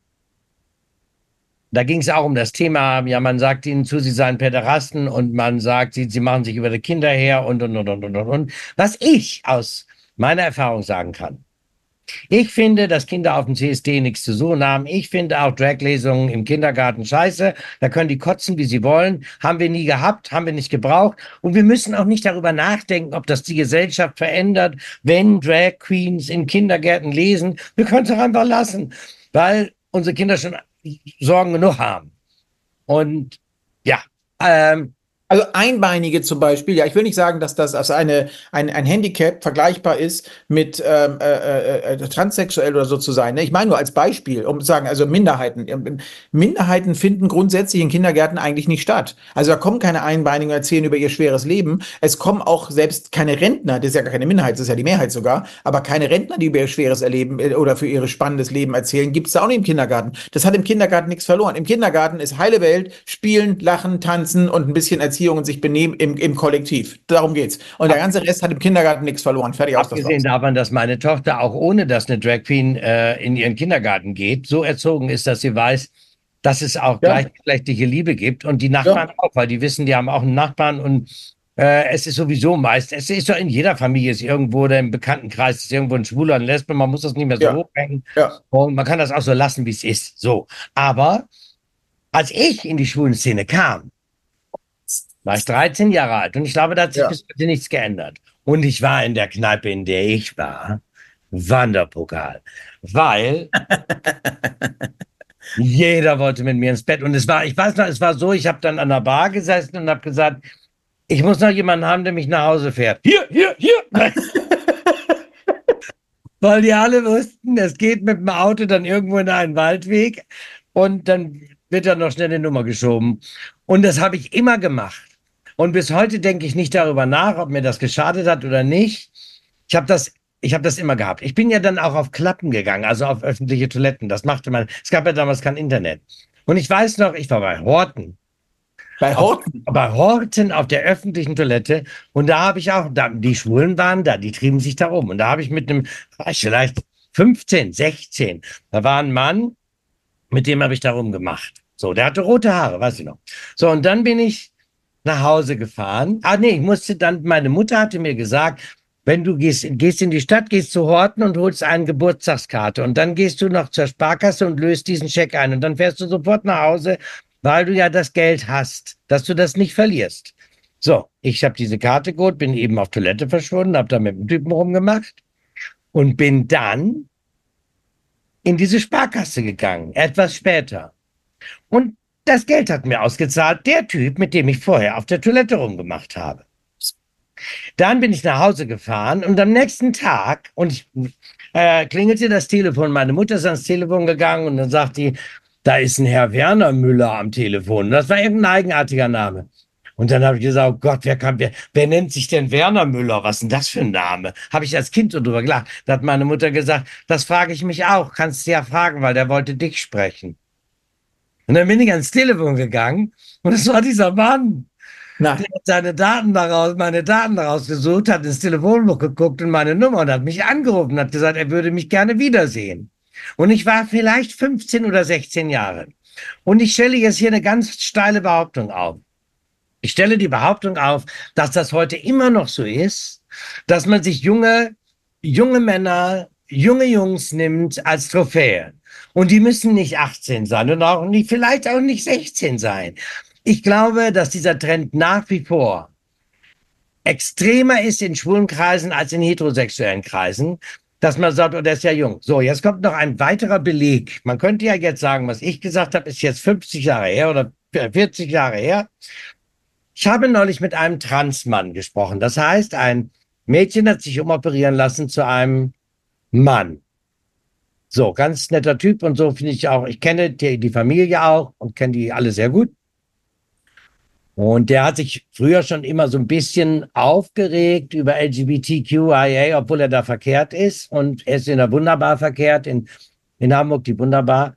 Da ging es auch um das Thema, ja, man sagt ihnen zu, sie seien Päderasten und man sagt, sie, sie machen sich über die Kinder her und, und, und, und, und, und. Was ich aus meiner Erfahrung sagen kann. Ich finde, dass Kinder auf dem C S D nichts zu suchen haben. Ich finde auch Draglesungen im Kindergarten scheiße. Da können die kotzen, wie sie wollen. Haben wir nie gehabt, haben wir nicht gebraucht. Und wir müssen auch nicht darüber nachdenken, ob das die Gesellschaft verändert, wenn Drag Queens in Kindergärten lesen. Wir können es doch einfach lassen, weil unsere Kinder schon Sorgen genug haben. Und ja, ähm, Also Einbeinige zum Beispiel, ja, ich will nicht sagen, dass das als eine, ein, ein Handicap vergleichbar ist mit ähm, äh, äh, äh, transsexuell oder so zu sein. Ne? Ich meine nur als Beispiel, um zu sagen, also Minderheiten. Ähm, Minderheiten finden grundsätzlich in Kindergärten eigentlich nicht statt. Also da kommen keine Einbeinigen und erzählen über ihr schweres Leben. Es kommen auch selbst keine Rentner, das ist ja gar keine Minderheit, das ist ja die Mehrheit sogar, aber keine Rentner, die über ihr schweres Erleben äh, oder für ihr spannendes Leben erzählen, gibt es da auch nicht im Kindergarten. Das hat im Kindergarten nichts verloren. Im Kindergarten ist heile Welt, spielen, lachen, tanzen und ein bisschen Erziehung und sich benehmen im, im Kollektiv. Darum geht's. Und der ab, ganze Rest hat im Kindergarten nichts verloren. Fertig aus, das abgesehen war's. davon, dass meine Tochter auch ohne dass eine Drag Queen äh, in ihren Kindergarten geht, so erzogen ist, dass sie weiß, dass es auch Ja, gleichgeschlechtliche Liebe gibt und die ja, Nachbarn auch, weil die wissen, die haben auch einen Nachbarn und äh, es ist sowieso meist, es ist doch in jeder Familie ist irgendwo oder im Bekanntenkreis ist irgendwo ein Schwuler, ein Lesbe, man muss das nicht mehr so ja, hochhängen ja. und man kann das auch so lassen, wie es ist. So, aber als ich in die Schwulenszene kam, war ich dreizehn Jahre alt und ich glaube, da hat sich Ja. bis heute nichts geändert. Und ich war in der Kneipe, in der ich war, Wanderpokal, weil jeder wollte mit mir ins Bett. Und es war, ich weiß noch, es war so, ich habe dann an der Bar gesessen und habe gesagt, ich muss noch jemanden haben, der mich nach Hause fährt. Hier, hier, hier. Weil die alle wussten, es geht mit dem Auto dann irgendwo in einen Waldweg und dann wird dann noch schnell eine Nummer geschoben. Und das habe ich immer gemacht. Und bis heute denke ich nicht darüber nach, ob mir das geschadet hat oder nicht. Ich habe das, ich habe das immer gehabt. Ich bin ja dann auch auf Klappen gegangen, also auf öffentliche Toiletten. Das machte man. Es gab ja damals kein Internet. Und ich weiß noch, ich war bei Horten. Bei Auf, Horten. bei Horten auf der öffentlichen Toilette. Und da habe ich auch, da, die Schwulen waren da, die trieben sich da rum. Und da habe ich mit einem, war ich vielleicht fünfzehn, sechzehn, da war ein Mann, mit dem habe ich da rumgemacht. So, der hatte rote Haare, weiß ich noch. So, und dann bin ich nach Hause gefahren. Ah, nee, ich musste dann, meine Mutter hatte mir gesagt, wenn du gehst, gehst in die Stadt, gehst zu Horten und holst eine Geburtstagskarte und dann gehst du noch zur Sparkasse und löst diesen Scheck ein und dann fährst du sofort nach Hause, weil du ja das Geld hast, dass du das nicht verlierst. So, ich habe diese Karte geholt, bin eben auf Toilette verschwunden, habe da mit dem Typen rumgemacht und bin dann in diese Sparkasse gegangen, etwas später. Und das Geld hat mir ausgezahlt der Typ, mit dem ich vorher auf der Toilette rumgemacht habe. Dann bin ich nach Hause gefahren und am nächsten Tag und ich, äh, klingelte das Telefon. Meine Mutter ist ans Telefon gegangen und dann sagt die, da ist ein Herr Werner Müller am Telefon. Das war irgendein eigenartiger Name. Und dann habe ich gesagt, oh Gott, wer kann, wer, wer nennt sich denn Werner Müller? Was ist denn das für ein Name? Habe ich als Kind so drüber gelacht. Da hat meine Mutter gesagt, das frage ich mich auch. Kannst du ja fragen, weil der wollte dich sprechen. Und dann bin ich ans Telefon gegangen und es war dieser Mann. Der Nein. hat seine Daten daraus, meine Daten daraus gesucht, hat ins Telefonbuch geguckt und meine Nummer und hat mich angerufen und hat gesagt, er würde mich gerne wiedersehen. Und ich war vielleicht fünfzehn oder sechzehn Jahre. Und ich stelle jetzt hier eine ganz steile Behauptung auf. Ich stelle die Behauptung auf, dass das heute immer noch so ist, dass man sich junge, junge Männer, junge Jungs nimmt als Trophäe. Und die müssen nicht achtzehn sein und auch nicht, vielleicht auch nicht sechzehn sein. Ich glaube, dass dieser Trend nach wie vor extremer ist in schwulen Kreisen als in heterosexuellen Kreisen, dass man sagt, oh, der ist ja jung. So, jetzt kommt noch ein weiterer Beleg. Man könnte ja jetzt sagen, was ich gesagt habe, ist jetzt fünfzig Jahre her oder vierzig Jahre her. Ich habe neulich mit einem Transmann gesprochen. Das heißt, ein Mädchen hat sich umoperieren lassen zu einem Mann. So, ganz netter Typ und so finde ich auch. Ich kenne die, die Familie auch und kenne die alle sehr gut. Und der hat sich früher schon immer so ein bisschen aufgeregt über L G B T Q I A, obwohl er da verkehrt ist. Und er ist in der Wunderbar verkehrt, in, in Hamburg, die Wunderbar.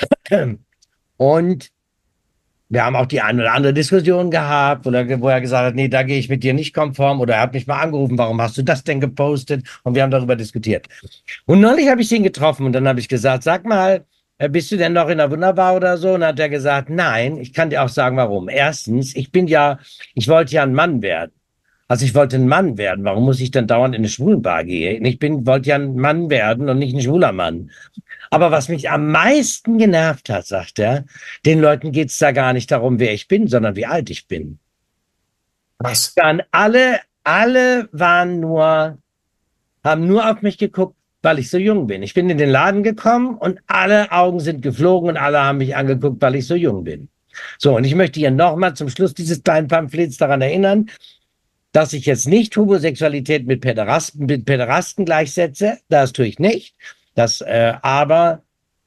Und wir haben auch die eine oder andere Diskussion gehabt, wo er, wo er gesagt hat, nee, da gehe ich mit dir nicht konform. Oder er hat mich mal angerufen, warum hast du das denn gepostet? Und wir haben darüber diskutiert. Und neulich habe ich ihn getroffen und dann habe ich gesagt, sag mal, bist du denn noch in der Wunderbar oder so? Und dann hat er gesagt, nein, ich kann dir auch sagen, warum. Erstens, ich bin ja, ich wollte ja ein Mann werden. Also ich wollte ein Mann werden. Warum muss ich dann dauernd in eine Schwulenbar gehen? Ich bin, wollte ja ein Mann werden und nicht ein schwuler Mann. Aber was mich am meisten genervt hat, sagt er, den Leuten geht's da gar nicht darum, wer ich bin, sondern wie alt ich bin. Was? Dann alle, alle waren nur, haben nur auf mich geguckt, weil ich so jung bin. Ich bin in den Laden gekommen und alle Augen sind geflogen und alle haben mich angeguckt, weil ich so jung bin. So, und ich möchte hier nochmal zum Schluss dieses kleinen Pamphlets daran erinnern, dass ich jetzt nicht Homosexualität mit Päderasten, mit Päderasten gleichsetze. Das tue ich nicht. Das, äh, aber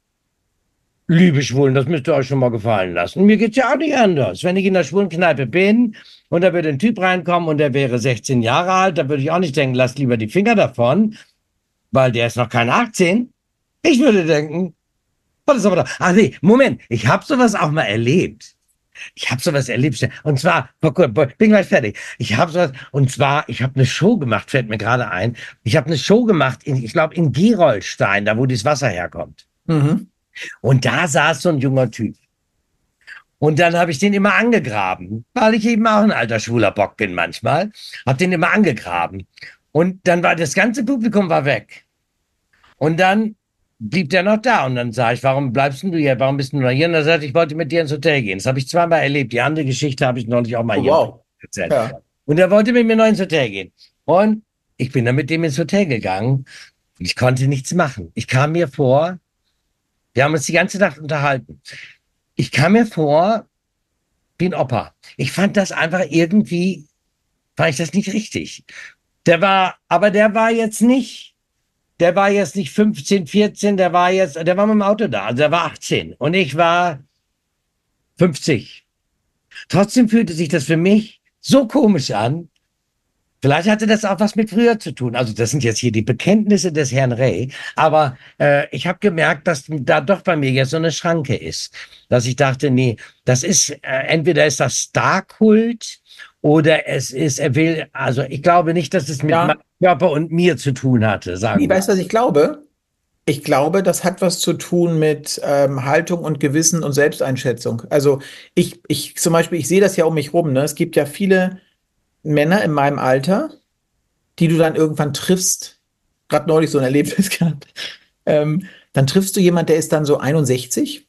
liebe Schwulen, das müsst ihr euch schon mal gefallen lassen. Mir geht's ja auch nicht anders. Wenn ich in der schwulen Kneipe bin und da würde ein Typ reinkommen und der wäre sechzehn Jahre alt, da würde ich auch nicht denken, lasst lieber die Finger davon, weil der ist noch keine achtzehn. Ich würde denken, was ist aber da? Ah nee, Moment, ich habe sowas auch mal erlebt. Ich habe sowas erlebt. Und zwar, bin gleich fertig. Ich habe sowas, und zwar, ich habe eine Show gemacht, fällt mir gerade ein. Ich habe eine Show gemacht, in, ich glaube, in Gerolstein, da wo das Wasser herkommt. Mhm. Und da saß so ein junger Typ. Und dann habe ich den immer angegraben, weil ich eben auch ein alter schwuler Bock bin manchmal. Habe den immer angegraben. Und dann war das ganze Publikum war weg. Und dann blieb der noch da. Und dann sage ich, warum bleibst denn du hier? Warum bist du noch hier? Und er sagt, ich wollte mit dir ins Hotel gehen. Das habe ich zweimal erlebt. Die andere Geschichte habe ich neulich auch mal Oh, hier wow. erzählt. Ja. Und er wollte mit mir noch ins Hotel gehen. Und ich bin dann mit dem ins Hotel gegangen. Und ich konnte nichts machen. Ich kam mir vor, wir haben uns die ganze Nacht unterhalten. Ich kam mir vor wie ein Opa. Ich fand das einfach irgendwie, fand ich das nicht richtig. Der war, aber der war jetzt nicht, der war jetzt nicht fünfzehn, vierzehn, der war jetzt, der war mit dem Auto da, also der war achtzehn und ich war fünfzig. Trotzdem fühlte sich das für mich so komisch an. Vielleicht hatte das auch was mit früher zu tun. Also das sind jetzt hier die Bekenntnisse des Herrn Rey. Aber äh, ich habe gemerkt, dass da doch bei mir jetzt so eine Schranke ist. Dass ich dachte, nee, das ist, äh, entweder ist das Star-Kult oder es ist, er will, also ich glaube nicht, dass es mit Ja. meinem Körper und mir zu tun hatte, sagen Ich wir. weiß, was ich glaube. Ich glaube, das hat was zu tun mit ähm, Haltung und Gewissen und Selbsteinschätzung. Also ich, ich zum Beispiel, ich sehe das ja um mich rum, ne? Es gibt ja viele Männer in meinem Alter, die du dann irgendwann triffst, gerade neulich so ein Erlebnis gehabt, ähm, dann triffst du jemanden, der ist dann so einundsechzig,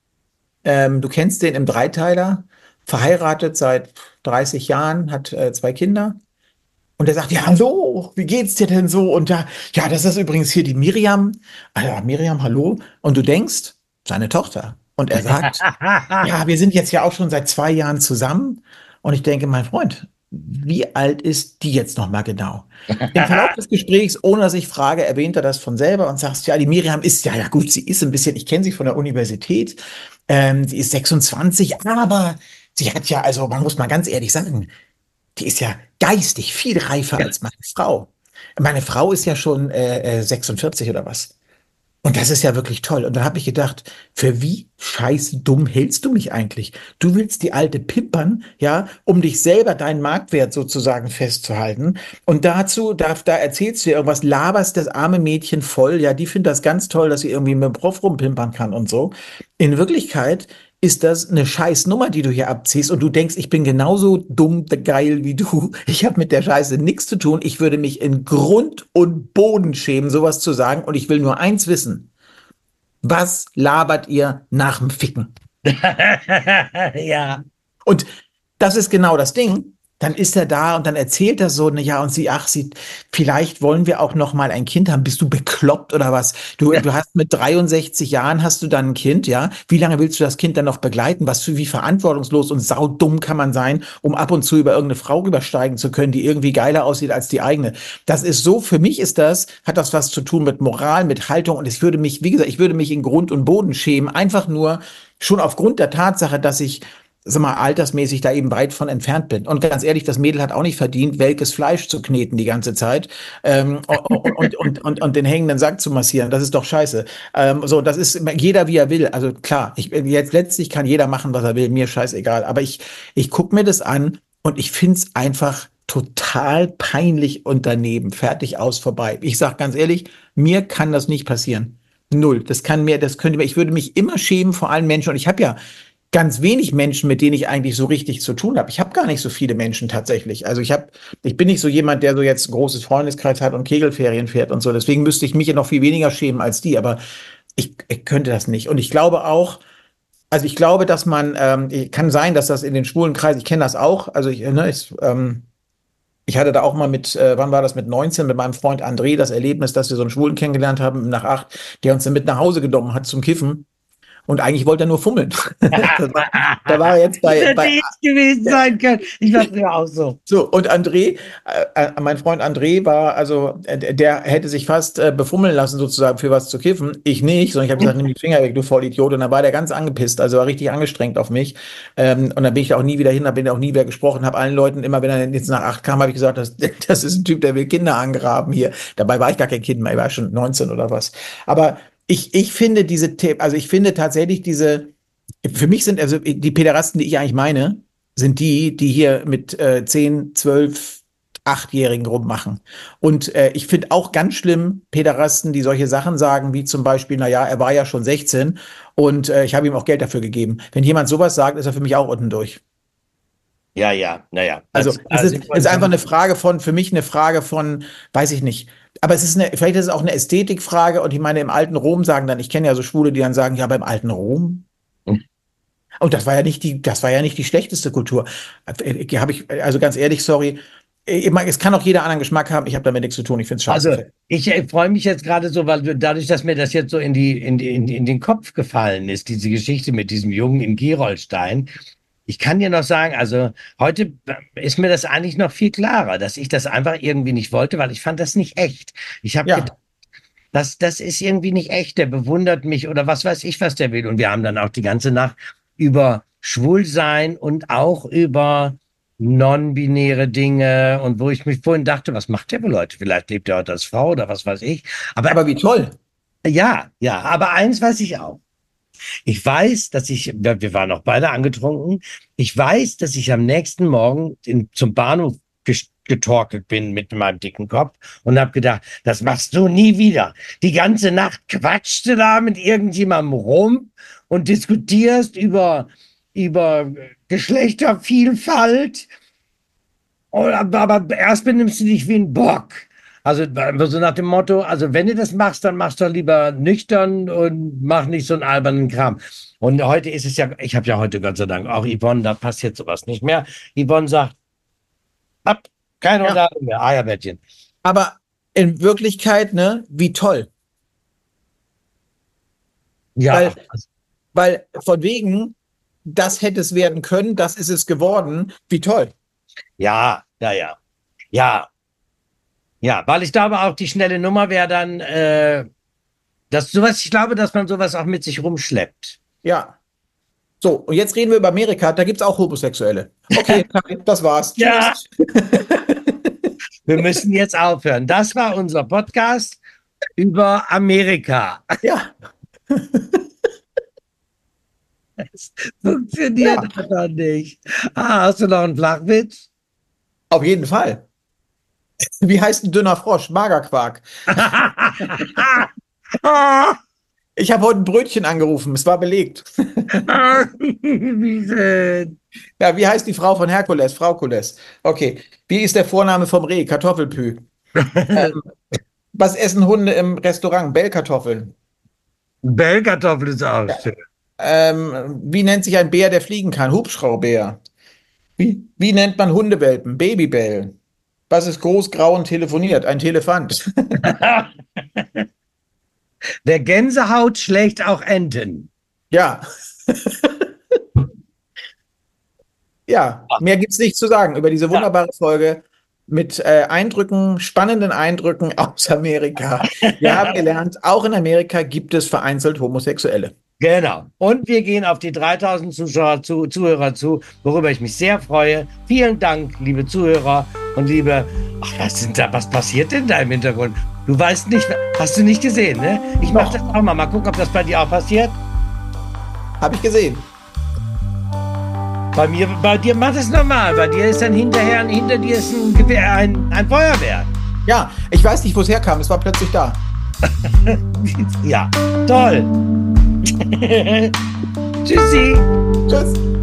ähm, du kennst den im Dreiteiler, verheiratet seit dreißig Jahren, hat äh, zwei Kinder und der sagt, ja, hallo, wie geht's dir denn so? Und ja, ja, das ist übrigens hier die Miriam. Ah ja, Miriam, hallo. Und du denkst, seine Tochter. Und er sagt, ja, wir sind jetzt ja auch schon seit zwei Jahren zusammen. Und ich denke, mein Freund, wie alt ist die jetzt noch mal genau? Im Verlauf des Gesprächs, ohne dass ich frage, erwähnt er das von selber und sagst, ja, die Miriam ist, ja, ja gut, sie ist ein bisschen, ich kenne sie von der Universität, ähm, sie ist sechsundzwanzig, aber sie hat ja, also man muss mal ganz ehrlich sagen, die ist ja geistig viel reifer als meine Frau. Meine Frau ist ja schon äh, äh, sechsundvierzig oder was. Und das ist ja wirklich toll. Und dann habe ich gedacht, für wie scheiß dumm hältst du mich eigentlich? Du willst die Alte pimpern, ja, um dich selber deinen Marktwert sozusagen festzuhalten. Und dazu, da, da erzählst du dir irgendwas, laberst das arme Mädchen voll, ja, die findet das ganz toll, dass sie irgendwie mit dem Prof rumpimpern kann und so. In Wirklichkeit ist das eine scheiß Nummer, die du hier abziehst und du denkst, ich bin genauso dumm, geil wie du. Ich habe mit der Scheiße nichts zu tun. Ich würde mich in Grund und Boden schämen, sowas zu sagen. Und ich will nur eins wissen. Was labert ihr nach dem Ficken? Ja. Und das ist genau das Ding. Dann ist er da und dann erzählt er so, na ja, und sie, ach, sie, vielleicht wollen wir auch noch mal ein Kind haben. Bist du bekloppt oder was? Du, du hast mit dreiundsechzig Jahren hast du dann ein Kind, ja? Wie lange willst du das Kind dann noch begleiten? Was für, wie verantwortungslos und saudumm kann man sein, um ab und zu über irgendeine Frau rübersteigen zu können, die irgendwie geiler aussieht als die eigene? Das ist so, für mich ist das, hat das was zu tun mit Moral, mit Haltung und ich würde mich, wie gesagt, ich würde mich in Grund und Boden schämen, einfach nur schon aufgrund der Tatsache, dass ich sag mal, altersmäßig da eben weit von entfernt bin. Und ganz ehrlich, das Mädel hat auch nicht verdient, welkes Fleisch zu kneten die ganze Zeit ähm, und, und, und, und, und den hängenden Sack zu massieren. Das ist doch scheiße. Ähm, so, das ist jeder, wie er will. Also klar, ich, jetzt letztlich kann jeder machen, was er will, mir scheißegal. Aber ich, ich gucke mir das an und ich find's einfach total peinlich und daneben. Fertig, aus, vorbei. Ich sag ganz ehrlich, mir kann das nicht passieren. Null. Das kann mir, das könnte mir, ich würde mich immer schämen vor allen Menschen. Und ich habe ja ganz wenig Menschen, mit denen ich eigentlich so richtig zu tun habe. Ich habe gar nicht so viele Menschen tatsächlich. Also ich habe, ich bin nicht so jemand, der so jetzt ein großes Freundeskreis hat und Kegelferien fährt und so. Deswegen müsste ich mich ja noch viel weniger schämen als die. Aber ich, ich könnte das nicht. Und ich glaube auch, also ich glaube, dass man, ähm, kann sein, dass das in den schwulen Kreisen, ich kenne das auch. Also ich, ne, ich, ähm, ich hatte da auch mal mit, äh, wann war das, mit neunzehn, mit meinem Freund André das Erlebnis, dass wir so einen Schwulen kennengelernt haben nach acht, der uns dann mit nach Hause genommen hat zum Kiffen. Und eigentlich wollte er nur fummeln. Das war, da war er jetzt Das bei, hätte bei ich gewesen sein können. Ich war früher auch so. so, und André, äh, mein Freund André war, also, äh, der hätte sich fast äh, befummeln lassen, sozusagen, für was zu kiffen. Ich nicht, sondern ich habe gesagt, nimm die Finger weg, du Vollidiot. Und dann war der ganz angepisst, also war richtig angestrengt auf mich. Ähm, und dann bin ich auch nie wieder hin, da bin ich auch nie wieder gesprochen, habe allen Leuten, immer wenn er jetzt nach acht kam, habe ich gesagt, das, das ist ein Typ, der will Kinder angraben hier. Dabei war ich gar kein Kind mehr, ich war schon neunzehn oder was. Aber ich, ich finde diese, The- also ich finde tatsächlich diese, für mich sind also die Päderasten, die ich eigentlich meine, sind die, die hier mit äh, zehn, zwölf, achtjährigen rummachen. Und äh, ich finde auch ganz schlimm Päderasten, die solche Sachen sagen, wie zum Beispiel, na ja, er war ja schon sechzehn und äh, ich habe ihm auch Geld dafür gegeben. Wenn jemand sowas sagt, ist er für mich auch unten durch. Ja, ja, naja. Also Das, es also ist, ich ist wollte einfach eine Frage von, für mich eine Frage von, weiß ich nicht. Aber es ist eine, vielleicht ist es auch eine Ästhetikfrage und ich meine, im alten Rom sagen dann, ich kenne ja so Schwule, die dann sagen, ja, beim alten Rom. sagen. Und das war ja nicht die, das war ja nicht die schlechteste Kultur. Äh, Habe ich, also ganz ehrlich, sorry. Ich meine, es kann auch jeder anderen Geschmack haben. Ich habe damit nichts zu tun. Ich finde es Also scheiße. ich äh, freue mich jetzt gerade so, weil du- dadurch, dass mir das jetzt so in die, in die, in, die- in den Kopf gefallen ist, diese Geschichte mit diesem Jungen in Gerolstein. Ich kann dir noch sagen, also heute ist mir das eigentlich noch viel klarer, dass ich das einfach irgendwie nicht wollte, weil ich fand das nicht echt. Ich habe gedacht, Ja, das, das ist irgendwie nicht echt. Der bewundert mich oder was weiß ich, was der will. Und wir haben dann auch die ganze Nacht über Schwulsein und auch über non-binäre Dinge und wo ich mich vorhin dachte, was macht der wohl Leute? Vielleicht lebt er heute als Frau oder was weiß ich. Aber aber wie toll. ja, ja, aber eins weiß ich auch. Ich weiß, dass ich, wir wir waren auch beide angetrunken. Ich weiß, dass ich am nächsten Morgen in, zum Bahnhof ges- getorkelt bin mit meinem dicken Kopf und habe gedacht, das machst du nie wieder. Die ganze Nacht quatschst du da mit irgendjemandem rum und diskutierst über, über Geschlechtervielfalt. Und, aber aber erst benimmst du dich wie ein Bock. Also äh, so nach dem Motto, also wenn du das machst, dann machst du lieber nüchtern und mach nicht so einen albernen Kram. Und heute ist es ja, ich habe ja heute Gott sei Dank auch Yvonne, da passiert sowas nicht mehr. Yvonne sagt, ab, keine Ja, Unterhaltung mehr, Eierbettchen. aber in Wirklichkeit, ne, wie toll. Ja, Weil, weil von wegen, das hätte es werden können, das ist es geworden. Wie toll. ja, ja, ja. Ja, ja, weil ich glaube auch, die schnelle Nummer wäre dann, äh, dass sowas, ich glaube, dass man sowas auch mit sich rumschleppt. Ja. So, und jetzt reden wir über Amerika. Da gibt es auch Homosexuelle. Okay, das war's. Ja, Tschüss. wir müssen jetzt aufhören. Das war unser Podcast über Amerika. Ja, Es funktioniert ja, einfach nicht. Ah, hast du noch einen Flachwitz? auf jeden Fall. Wie heißt ein dünner Frosch? Magerquark. Ich habe heute ein Brötchen angerufen, es war belegt. Wie schön. Ja, wie heißt die Frau von Herkules? Fraukules. Okay. Wie ist der Vorname vom Reh? Kartoffelpü. Ähm, was essen Hunde im Restaurant? Bellkartoffeln. Bellkartoffel ist auch Ja. schön. Ähm, wie nennt sich ein Bär, der fliegen kann? Hubschrauber. Wie, wie nennt man Hundewelpen? Babybell. Was ist groß, grau und telefoniert? Ein Telefant. Der Gänsehaut schlägt auch Enten. Ja, ja, mehr gibt's nicht zu sagen über diese Ja. wunderbare Folge mit äh, Eindrücken, spannenden Eindrücken aus Amerika. Wir haben gelernt, auch in Amerika gibt es vereinzelt Homosexuelle. Genau. Und wir gehen auf die dreitausend Zuschauer zu, Zuhörer zu, worüber ich mich sehr freue. Vielen Dank, liebe Zuhörer und liebe. Ach, was sind da? Was passiert denn da im Hintergrund? Du weißt nicht, hast du nicht gesehen, ne? Ich mach das auch mal. Mal gucken, ob das bei dir auch passiert. Habe ich gesehen. Bei mir, bei dir macht es normal. Bei dir ist dann hinterher, hinter dir ist ein Gewehr, ein, ein Feuerwehr. Ja, ich weiß nicht, wo es herkam. Es war plötzlich da. Ja, toll. Tschüssi. Tschüss.